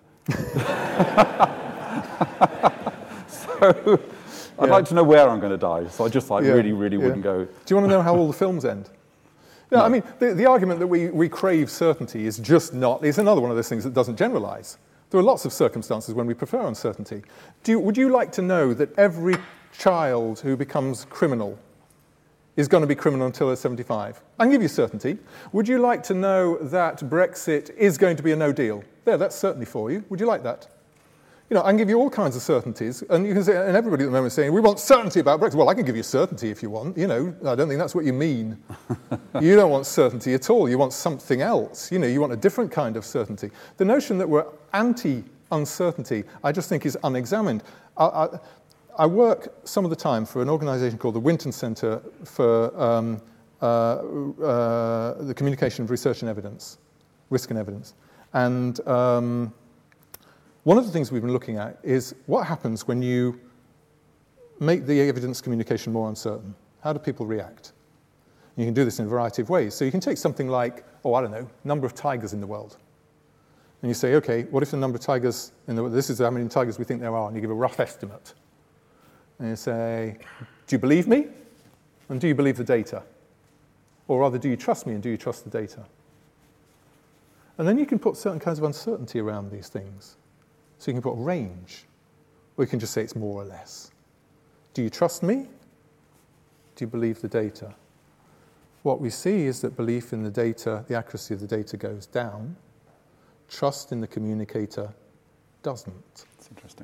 So I'd yeah. like to know where I'm going to die. So I just like yeah. really, really yeah. wouldn't go. Do you want to know how all the films end? No, no. I mean, the, the argument that we, we crave certainty is just not, it's another one of those things that doesn't generalize. There are lots of circumstances when we prefer uncertainty. Do you, would you like to know that every child who becomes criminal is going to be criminal until they're seventy-five? I can give you certainty. Would you like to know that Brexit is going to be a no deal? There, that's certainty for you. Would you like that? You know, I can give you all kinds of certainties, and you can say, and everybody at the moment is saying, we want certainty about Brexit. Well, I can give you certainty if you want. You know, I don't think that's what you mean. You don't want certainty at all. You want something else. You know, you want a different kind of certainty. The notion that we're anti-uncertainty, I just think is unexamined. I, I, I work some of the time for an organisation called the Winton Centre for um, uh, uh, the Communication of Research and Evidence. risk and evidence. And um, one of the things we've been looking at is what happens when you make the evidence communication more uncertain. How do people react? You can do this in a variety of ways. So you can take something like, oh, I don't know, number of tigers in the world. And you say, okay, what if the number of tigers in the world, this is how many tigers we think there are, and you give a rough estimate. And you say, do you believe me? And do you believe the data? Or rather, do you trust me and do you trust the data? And then you can put certain kinds of uncertainty around these things. So you can put a range, or you can just say it's more or less. Do you trust me? Do you believe the data? What we see is that belief in the data, the accuracy of the data goes down. Trust in the communicator doesn't. That's interesting.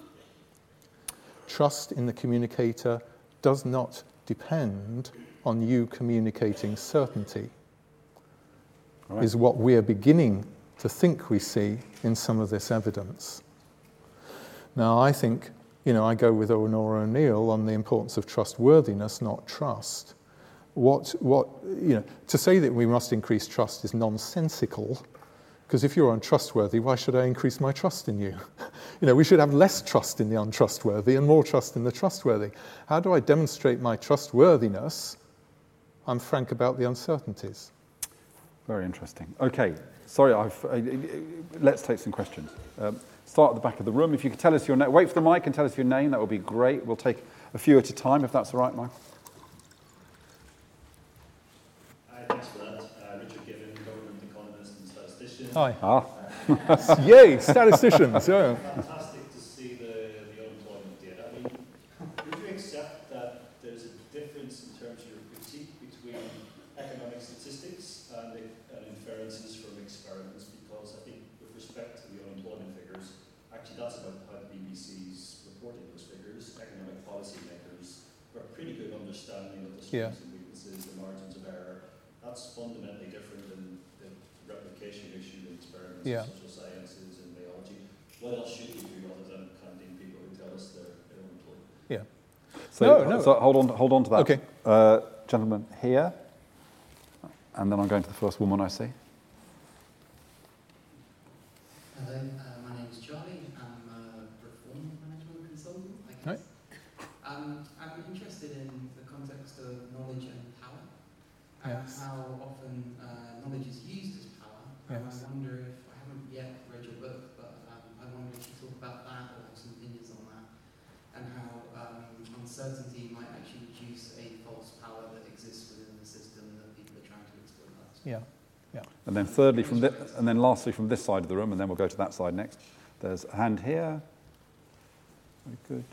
Trust in the communicator does not depend on you communicating certainty, right. Is what we are beginning to think we see in some of this evidence. Now, I think, you know, I go with Onora O'Neill on the importance of trustworthiness, not trust. What, what, you know, to say that we must increase trust is nonsensical, because if you're untrustworthy, why should I increase my trust in you? You know, we should have less trust in the untrustworthy and more trust in the trustworthy. How do I demonstrate my trustworthiness? I'm frank about the uncertainties. Very interesting. Okay, sorry, I've, uh, let's take some questions. Um, start at the back of the room. If you could tell us your name, wait for the mic and tell us your name, that would be great. We'll take a few at a time, if that's all right, Mike. Hi, thanks for that. Uh, Richard Given, government economist and statistician. Hi. Ah. Yay, statisticians. Yeah. Fantastic to see the, the unemployment data. I mean, would you accept that there's a difference in terms of your critique between economic statistics and, and inferences from experiments? Because I think with respect to the unemployment figures, actually that's about how the B B C's reporting those figures. Economic policymakers have a pretty good understanding of the strengths yeah. and weaknesses, the margins of error. That's fundamentally different than the replication issue in experiments yeah. in social sciences and biology. What else should we do other than counting people who tell us they're, they're unemployed? Yeah. So, no, no. so hold on, hold on to that. Okay. Uh, gentleman here, and then I'm going to the first woman I see. Hello, uh, my name is Charlie. I'm a reform management consultant, I guess. Right. Um, I'm interested in the context of knowledge and power, and yes. how often uh, knowledge is used as power. Yes. And I wonder if, I haven't yet read your book, but um, I wonder if you talk about that or have some opinions on that, and how um, uncertainty might actually reduce a false power that exists within the system that people are trying to exploit. Yeah. Yeah. And then thirdly, from this, and then lastly from this side of the room, and then we'll go to that side next. There's a hand here. Very good.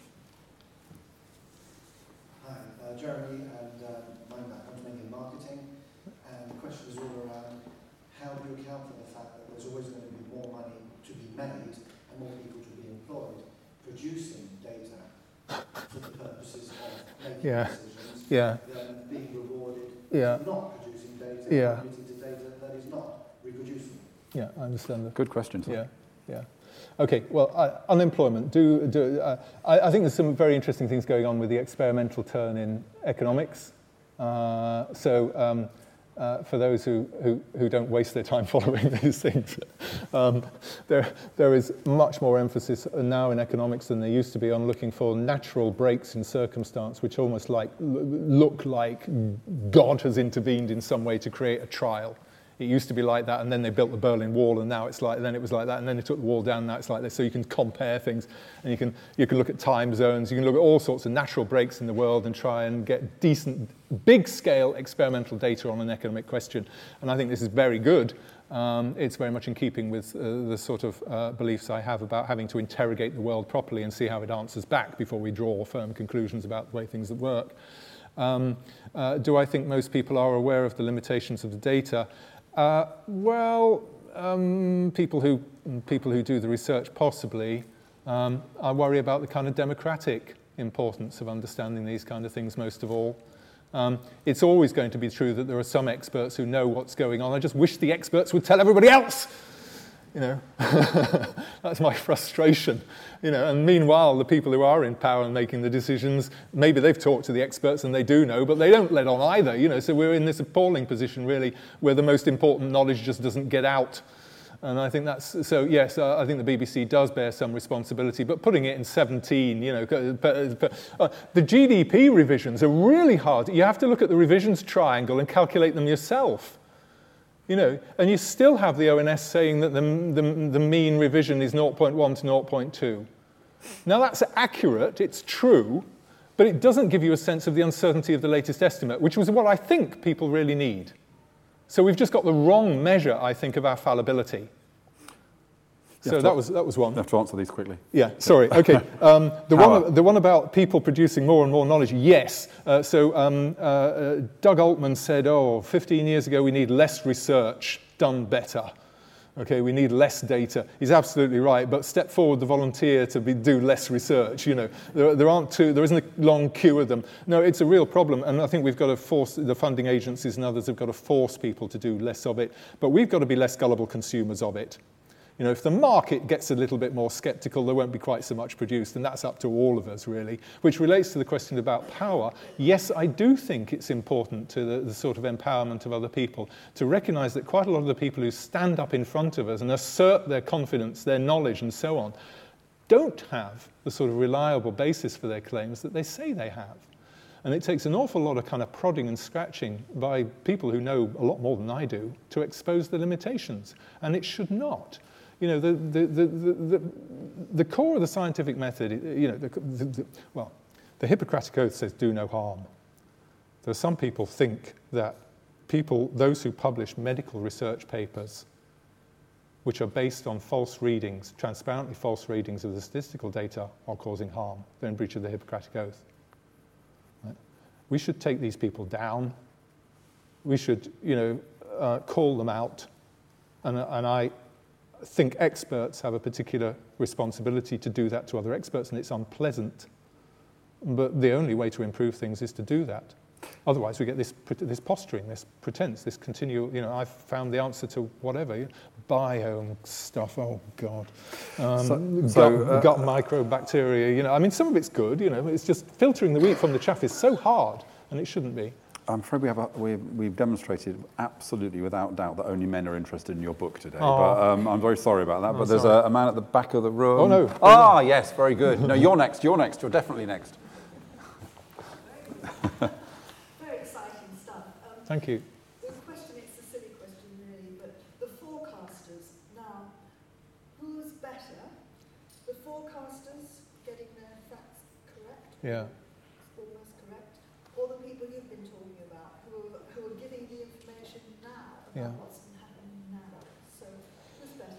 Hi, uh, Jeremy, and uh, my background is mainly in marketing, and the question is all around how do you account for the fact that there's always going to be more money to be made and more people to be employed producing data for the purposes of making yeah. decisions yeah. than being rewarded yeah. for not producing data yeah. and committing to data that is not reproducible. Yeah, I understand that. Good question. Yeah, yeah. Okay, well, uh, unemployment. Do, do uh, I, I think there's some very interesting things going on with the experimental turn in economics. Uh, so um, uh, for those who, who, who don't waste their time following these things, um, there, there is much more emphasis now in economics than there used to be on looking for natural breaks in circumstance, which almost like look like God has intervened in some way to create a trial. It used to be like that, and then they built the Berlin Wall, and now it's like, then it was like that, and then they took the wall down, now it's like this. So you can compare things, and you can you can look at time zones, you can look at all sorts of natural breaks in the world and try and get decent, big-scale experimental data on an economic question. And I think this is very good. Um, it's very much in keeping with uh, the sort of uh, beliefs I have about having to interrogate the world properly and see how it answers back before we draw firm conclusions about the way things work. Um, uh, do I think most people are aware of the limitations of the data? Uh, well, um, people who people who do the research possibly. Um, I worry about the kind of democratic importance of understanding these kind of things most of all. Um, it's always going to be true that there are some experts who know what's going on. I just wish the experts would tell everybody else. You know, that's my frustration. You know, and meanwhile, the people who are in power and making the decisions, maybe they've talked to the experts and they do know, but they don't let on either. You know, so we're in this appalling position, really, where the most important knowledge just doesn't get out. And I think that's, so yes, uh, I think the B B C does bear some responsibility, but putting it in seventeen, you know, but, but, uh, the G D P revisions are really hard. You have to look at the revisions triangle and calculate them yourself. You know, and you still have the O N S saying that the, the, the mean revision is zero point one to zero point two. Now that's accurate, it's true, but it doesn't give you a sense of the uncertainty of the latest estimate, which was what I think people really need. So we've just got the wrong measure, I think, of our fallibility. So that was that was one. You have to answer these quickly. Yeah, sorry. Okay. Um, the one the one about people producing more and more knowledge. Yes. Uh, so um, uh, uh, Doug Altman said, "Oh, fifteen years ago we need less research done better. Okay, we need less data." He's absolutely right. But step forward the volunteer to be, do less research. You know, there, there aren't two. There isn't a long queue of them. No, it's a real problem, and I think we've got to force the funding agencies and others have got to force people to do less of it. But we've got to be less gullible consumers of it. You know, if the market gets a little bit more skeptical, there won't be quite so much produced, and that's up to all of us, really. Which relates to the question about power. Yes, I do think it's important to the, the sort of empowerment of other people to recognise that quite a lot of the people who stand up in front of us and assert their confidence, their knowledge, and so on, don't have the sort of reliable basis for their claims that they say they have. And it takes an awful lot of kind of prodding and scratching by people who know a lot more than I do to expose the limitations, and it should not. You know, the, the, the, the, the core of the scientific method, you know, the, the, the, well, the Hippocratic Oath says do no harm. There are some people think that people, those who publish medical research papers, which are based on false readings, transparently false readings of the statistical data, are causing harm. They're in breach of the Hippocratic Oath. Right? We should take these people down. We should, you know, uh, call them out. And, and I think experts have a particular responsibility to do that to other experts, and it's unpleasant. But the only way to improve things is to do that. Otherwise, we get this this posturing, this pretense, this continual, you know, I've found the answer to whatever, biome stuff, oh God. Um, so, so, gut, uh, gut microbacteria, you know, I mean, some of it's good, you know, it's just filtering the wheat from the chaff is so hard, and it shouldn't be. I'm afraid we have a, we've, we've demonstrated absolutely without doubt that only men are interested in your book today. Oh. But um, I'm very sorry about that. Oh, but there's a, a man at the back of the room. Oh, no. Ah, yes, very good. No, you're next. You're next. You're definitely next. Very exciting stuff. Um, Thank you. The question, it's a silly question really, but the forecasters, now, who's better? The forecasters getting their facts correct? Yeah. Almost correct? Or the people you've been talking about, who are, who are giving the information now about Yeah. what's happening now? So, who's better?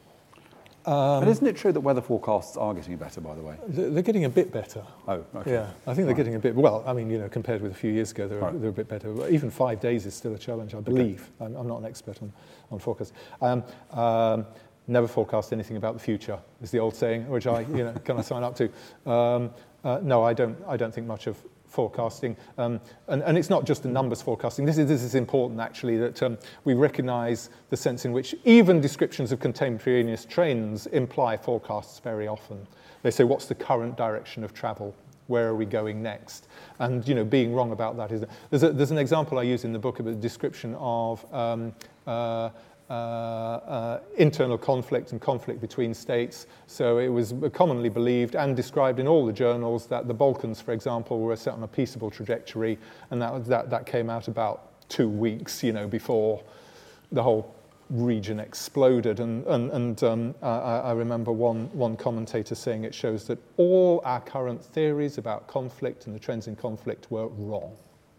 Um, But isn't it true that weather forecasts are getting better, by the way? they're getting a bit better. Oh, okay. Yeah, I think they're Right. getting a bit, well, I mean, you know, compared with a few years ago, they're, Right. they're a bit better. Even five days is still a challenge, I believe. I'm, I'm not an expert on, on forecasts. Um, um, never forecast anything about the future, is the old saying, which I, you know, kind of sign up to. Um, uh, no, I don't, I don't think much of forecasting. Um, and, and it's not just the numbers forecasting. This is, this is important, actually, that um, we recognise the sense in which even descriptions of contemporaneous trends imply forecasts very often. They say, what's the current direction of travel? Where are we going next? And, you know, being wrong about that is... There's, a, there's an example I use in the book of a description of um, uh, uh, uh, internal conflict and conflict between states. So it was commonly believed and described in all the journals that the Balkans, for example, were set on a peaceable trajectory, and that, that, that came out about two weeks, you know, before the whole region exploded. And, and, and um, I, I remember one, one commentator saying it shows that all our current theories about conflict and the trends in conflict were wrong.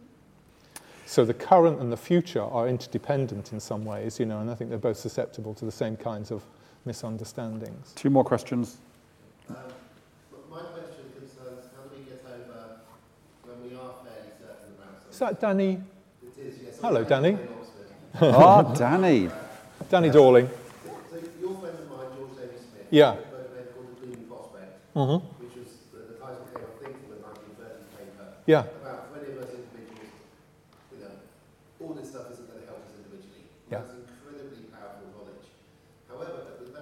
So the current and the future are interdependent in some ways, you know, and I think they're both susceptible to the same kinds of misunderstandings. Two more questions. Um, my question concerns how do we get over when we are fairly certain about something? Is that Danny? It is, yes. Hello, Danny. Ah, Danny. Danny Dorling. So your friend of mine, George Davis Smith, Yeah. wrote a paper called The Green Prospect, Mm-hmm. which was the, the title came, I think, from the nineteen thirties paper. Yeah. About for any of us individuals, you know, all this stuff isn't going to help us individually. Yeah. That's incredibly powerful knowledge. However, at the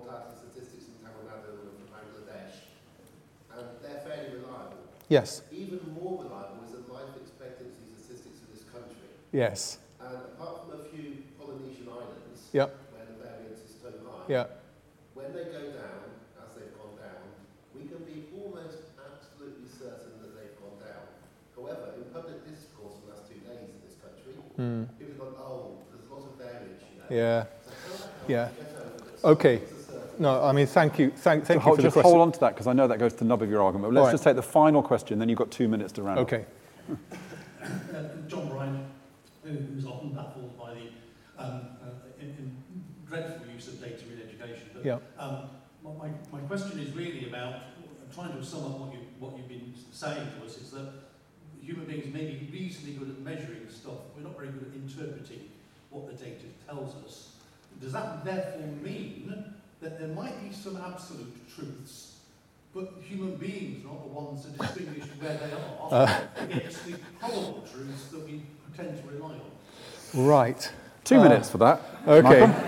data statistics in Tamil Nadu and from Bangladesh, and they're fairly reliable. Yes. Even more reliable is the life expectancy statistics of this country. Yes. And apart from a few Polynesian islands, Yep. where the variance is so high, Yeah. when they go down, as they've gone down, we can be almost absolutely certain that they've gone down. However, in public discourse for the last two days in this country, Mm. people have gone, oh, there's a lot of variance, you know. Yeah. So how the hell Yeah. do you get over this? Okay. It's a certain- No, I mean, thank you. Thank, thank So you hold, for the just question. hold on to that, because I know that goes to the nub of your argument. But let's All right. just take the final question, then you've got two minutes to round Okay. Uh, John Bryan, who, who's often baffled by the um, uh, in, in dreadful use of data in education. But, Yeah. um, my, my question is really about trying to sum up what, you, what you've been saying to us, is that human beings may be reasonably good at measuring stuff, we're not very good at interpreting what the data tells us. Does that therefore mean that there might be some absolute truths, but human beings are not the ones to distinguish where they are Uh. against the probable truths that we tend to rely on? Right. Two Uh, minutes for that. Okay. Michael?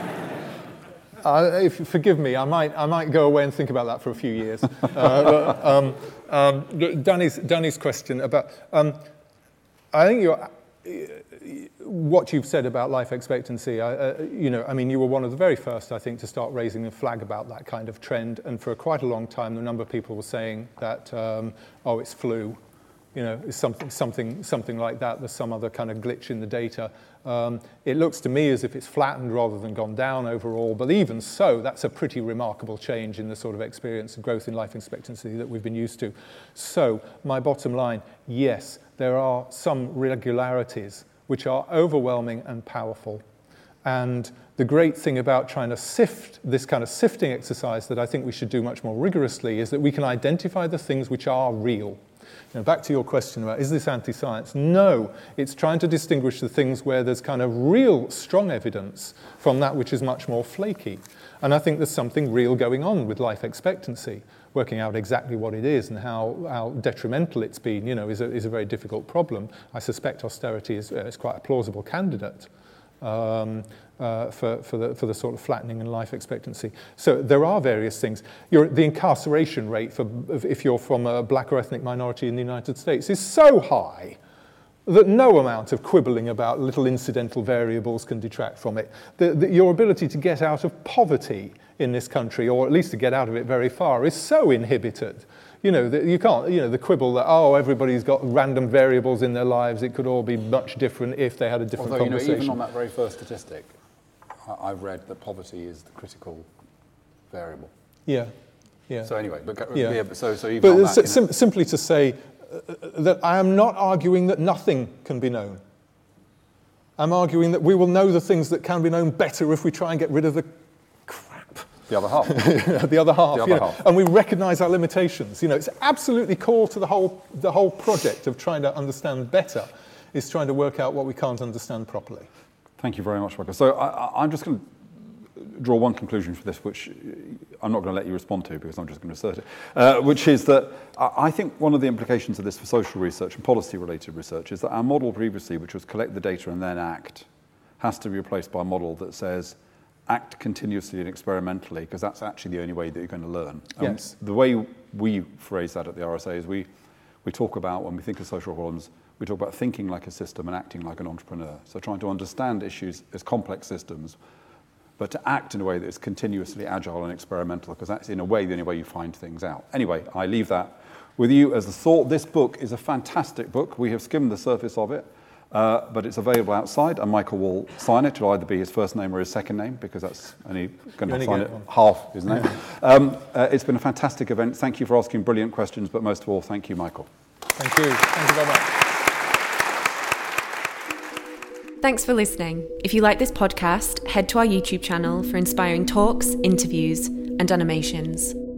Uh, if, forgive me, I might, I might go away and think about that for a few years. uh, but, um, um, Danny's, Danny's question about, um, I think you're, what you've said about life expectancy, I, uh, you know, I mean, you were one of the very first, I think, to start raising a flag about that kind of trend. And for quite a long time, the number of people were saying that, um, oh, it's flu. You know, it's something, something, something like that. There's some other kind of glitch in the data. Um, it looks to me as if it's flattened rather than gone down overall. But even so, that's a pretty remarkable change in the sort of experience of growth in life expectancy that we've been used to. So my bottom line, yes, there are some regularities which are overwhelming and powerful. And the great thing about trying to sift this kind of sifting exercise that I think we should do much more rigorously is that we can identify the things which are real. You know, back to your question about, is this anti-science? No, it's trying to distinguish the things where there's kind of real strong evidence from that which is much more flaky. And I think there's something real going on with life expectancy. Working out exactly what it is and how, how detrimental it's been, you know, is a, is a very difficult problem. I suspect austerity is, uh, is quite a plausible candidate um, uh, for, for, the, for the sort of flattening in life expectancy. So there are various things. You're, the incarceration rate, for if you're from a black or ethnic minority in the United States, is so high that no amount of quibbling about little incidental variables can detract from it. The, the, your ability to get out of poverty in this country, or at least to get out of it very far, is so inhibited. You know, that you can't, you know, the quibble that, oh, everybody's got random variables in their lives, it could all be much different if they had a different Although, conversation. you know, even on that very first statistic, I, I've read that poverty is the critical variable. Yeah, yeah. So anyway, but Yeah. yeah, but so, so even But on it's that, you know- sim- simply to say uh, that I am not arguing that nothing can be known. I'm arguing that we will know the things that can be known better if we try and get rid of the the other half. the other half, The other you know, half. and we recognise our limitations. You know, it's absolutely core to the whole the whole project of trying to understand better, is trying to work out what we can't understand properly. Thank you very much, Michael. So I, I, I'm just going to draw one conclusion for this, which I'm not going to let you respond to because I'm just going to assert it, uh, which is that I think one of the implications of this for social research and policy-related research is that our model previously, which was collect the data and then act, has to be replaced by a model that says act continuously and experimentally, because that's actually the only way that you're going to learn. Um, Yes. The way we phrase that at the R S A is we, we talk about, when we think of social problems, we talk about thinking like a system and acting like an entrepreneur. So trying to understand issues as complex systems, but to act in a way that is continuously agile and experimental, because that's in a way the only way you find things out. Anyway, I leave that with you as a thought. This book is a fantastic book. We have skimmed the surface of it. Uh, but it's available outside, and Michael will sign it. It'll either be his first name or his second name, because that's only going to only sign get it one. half his name. um, uh, it's been a fantastic event. Thank you for asking brilliant questions, but most of all, thank you, Michael. Thank you. Thank you very much. Thanks for listening. If you like this podcast, head to our YouTube channel for inspiring talks, interviews, and animations.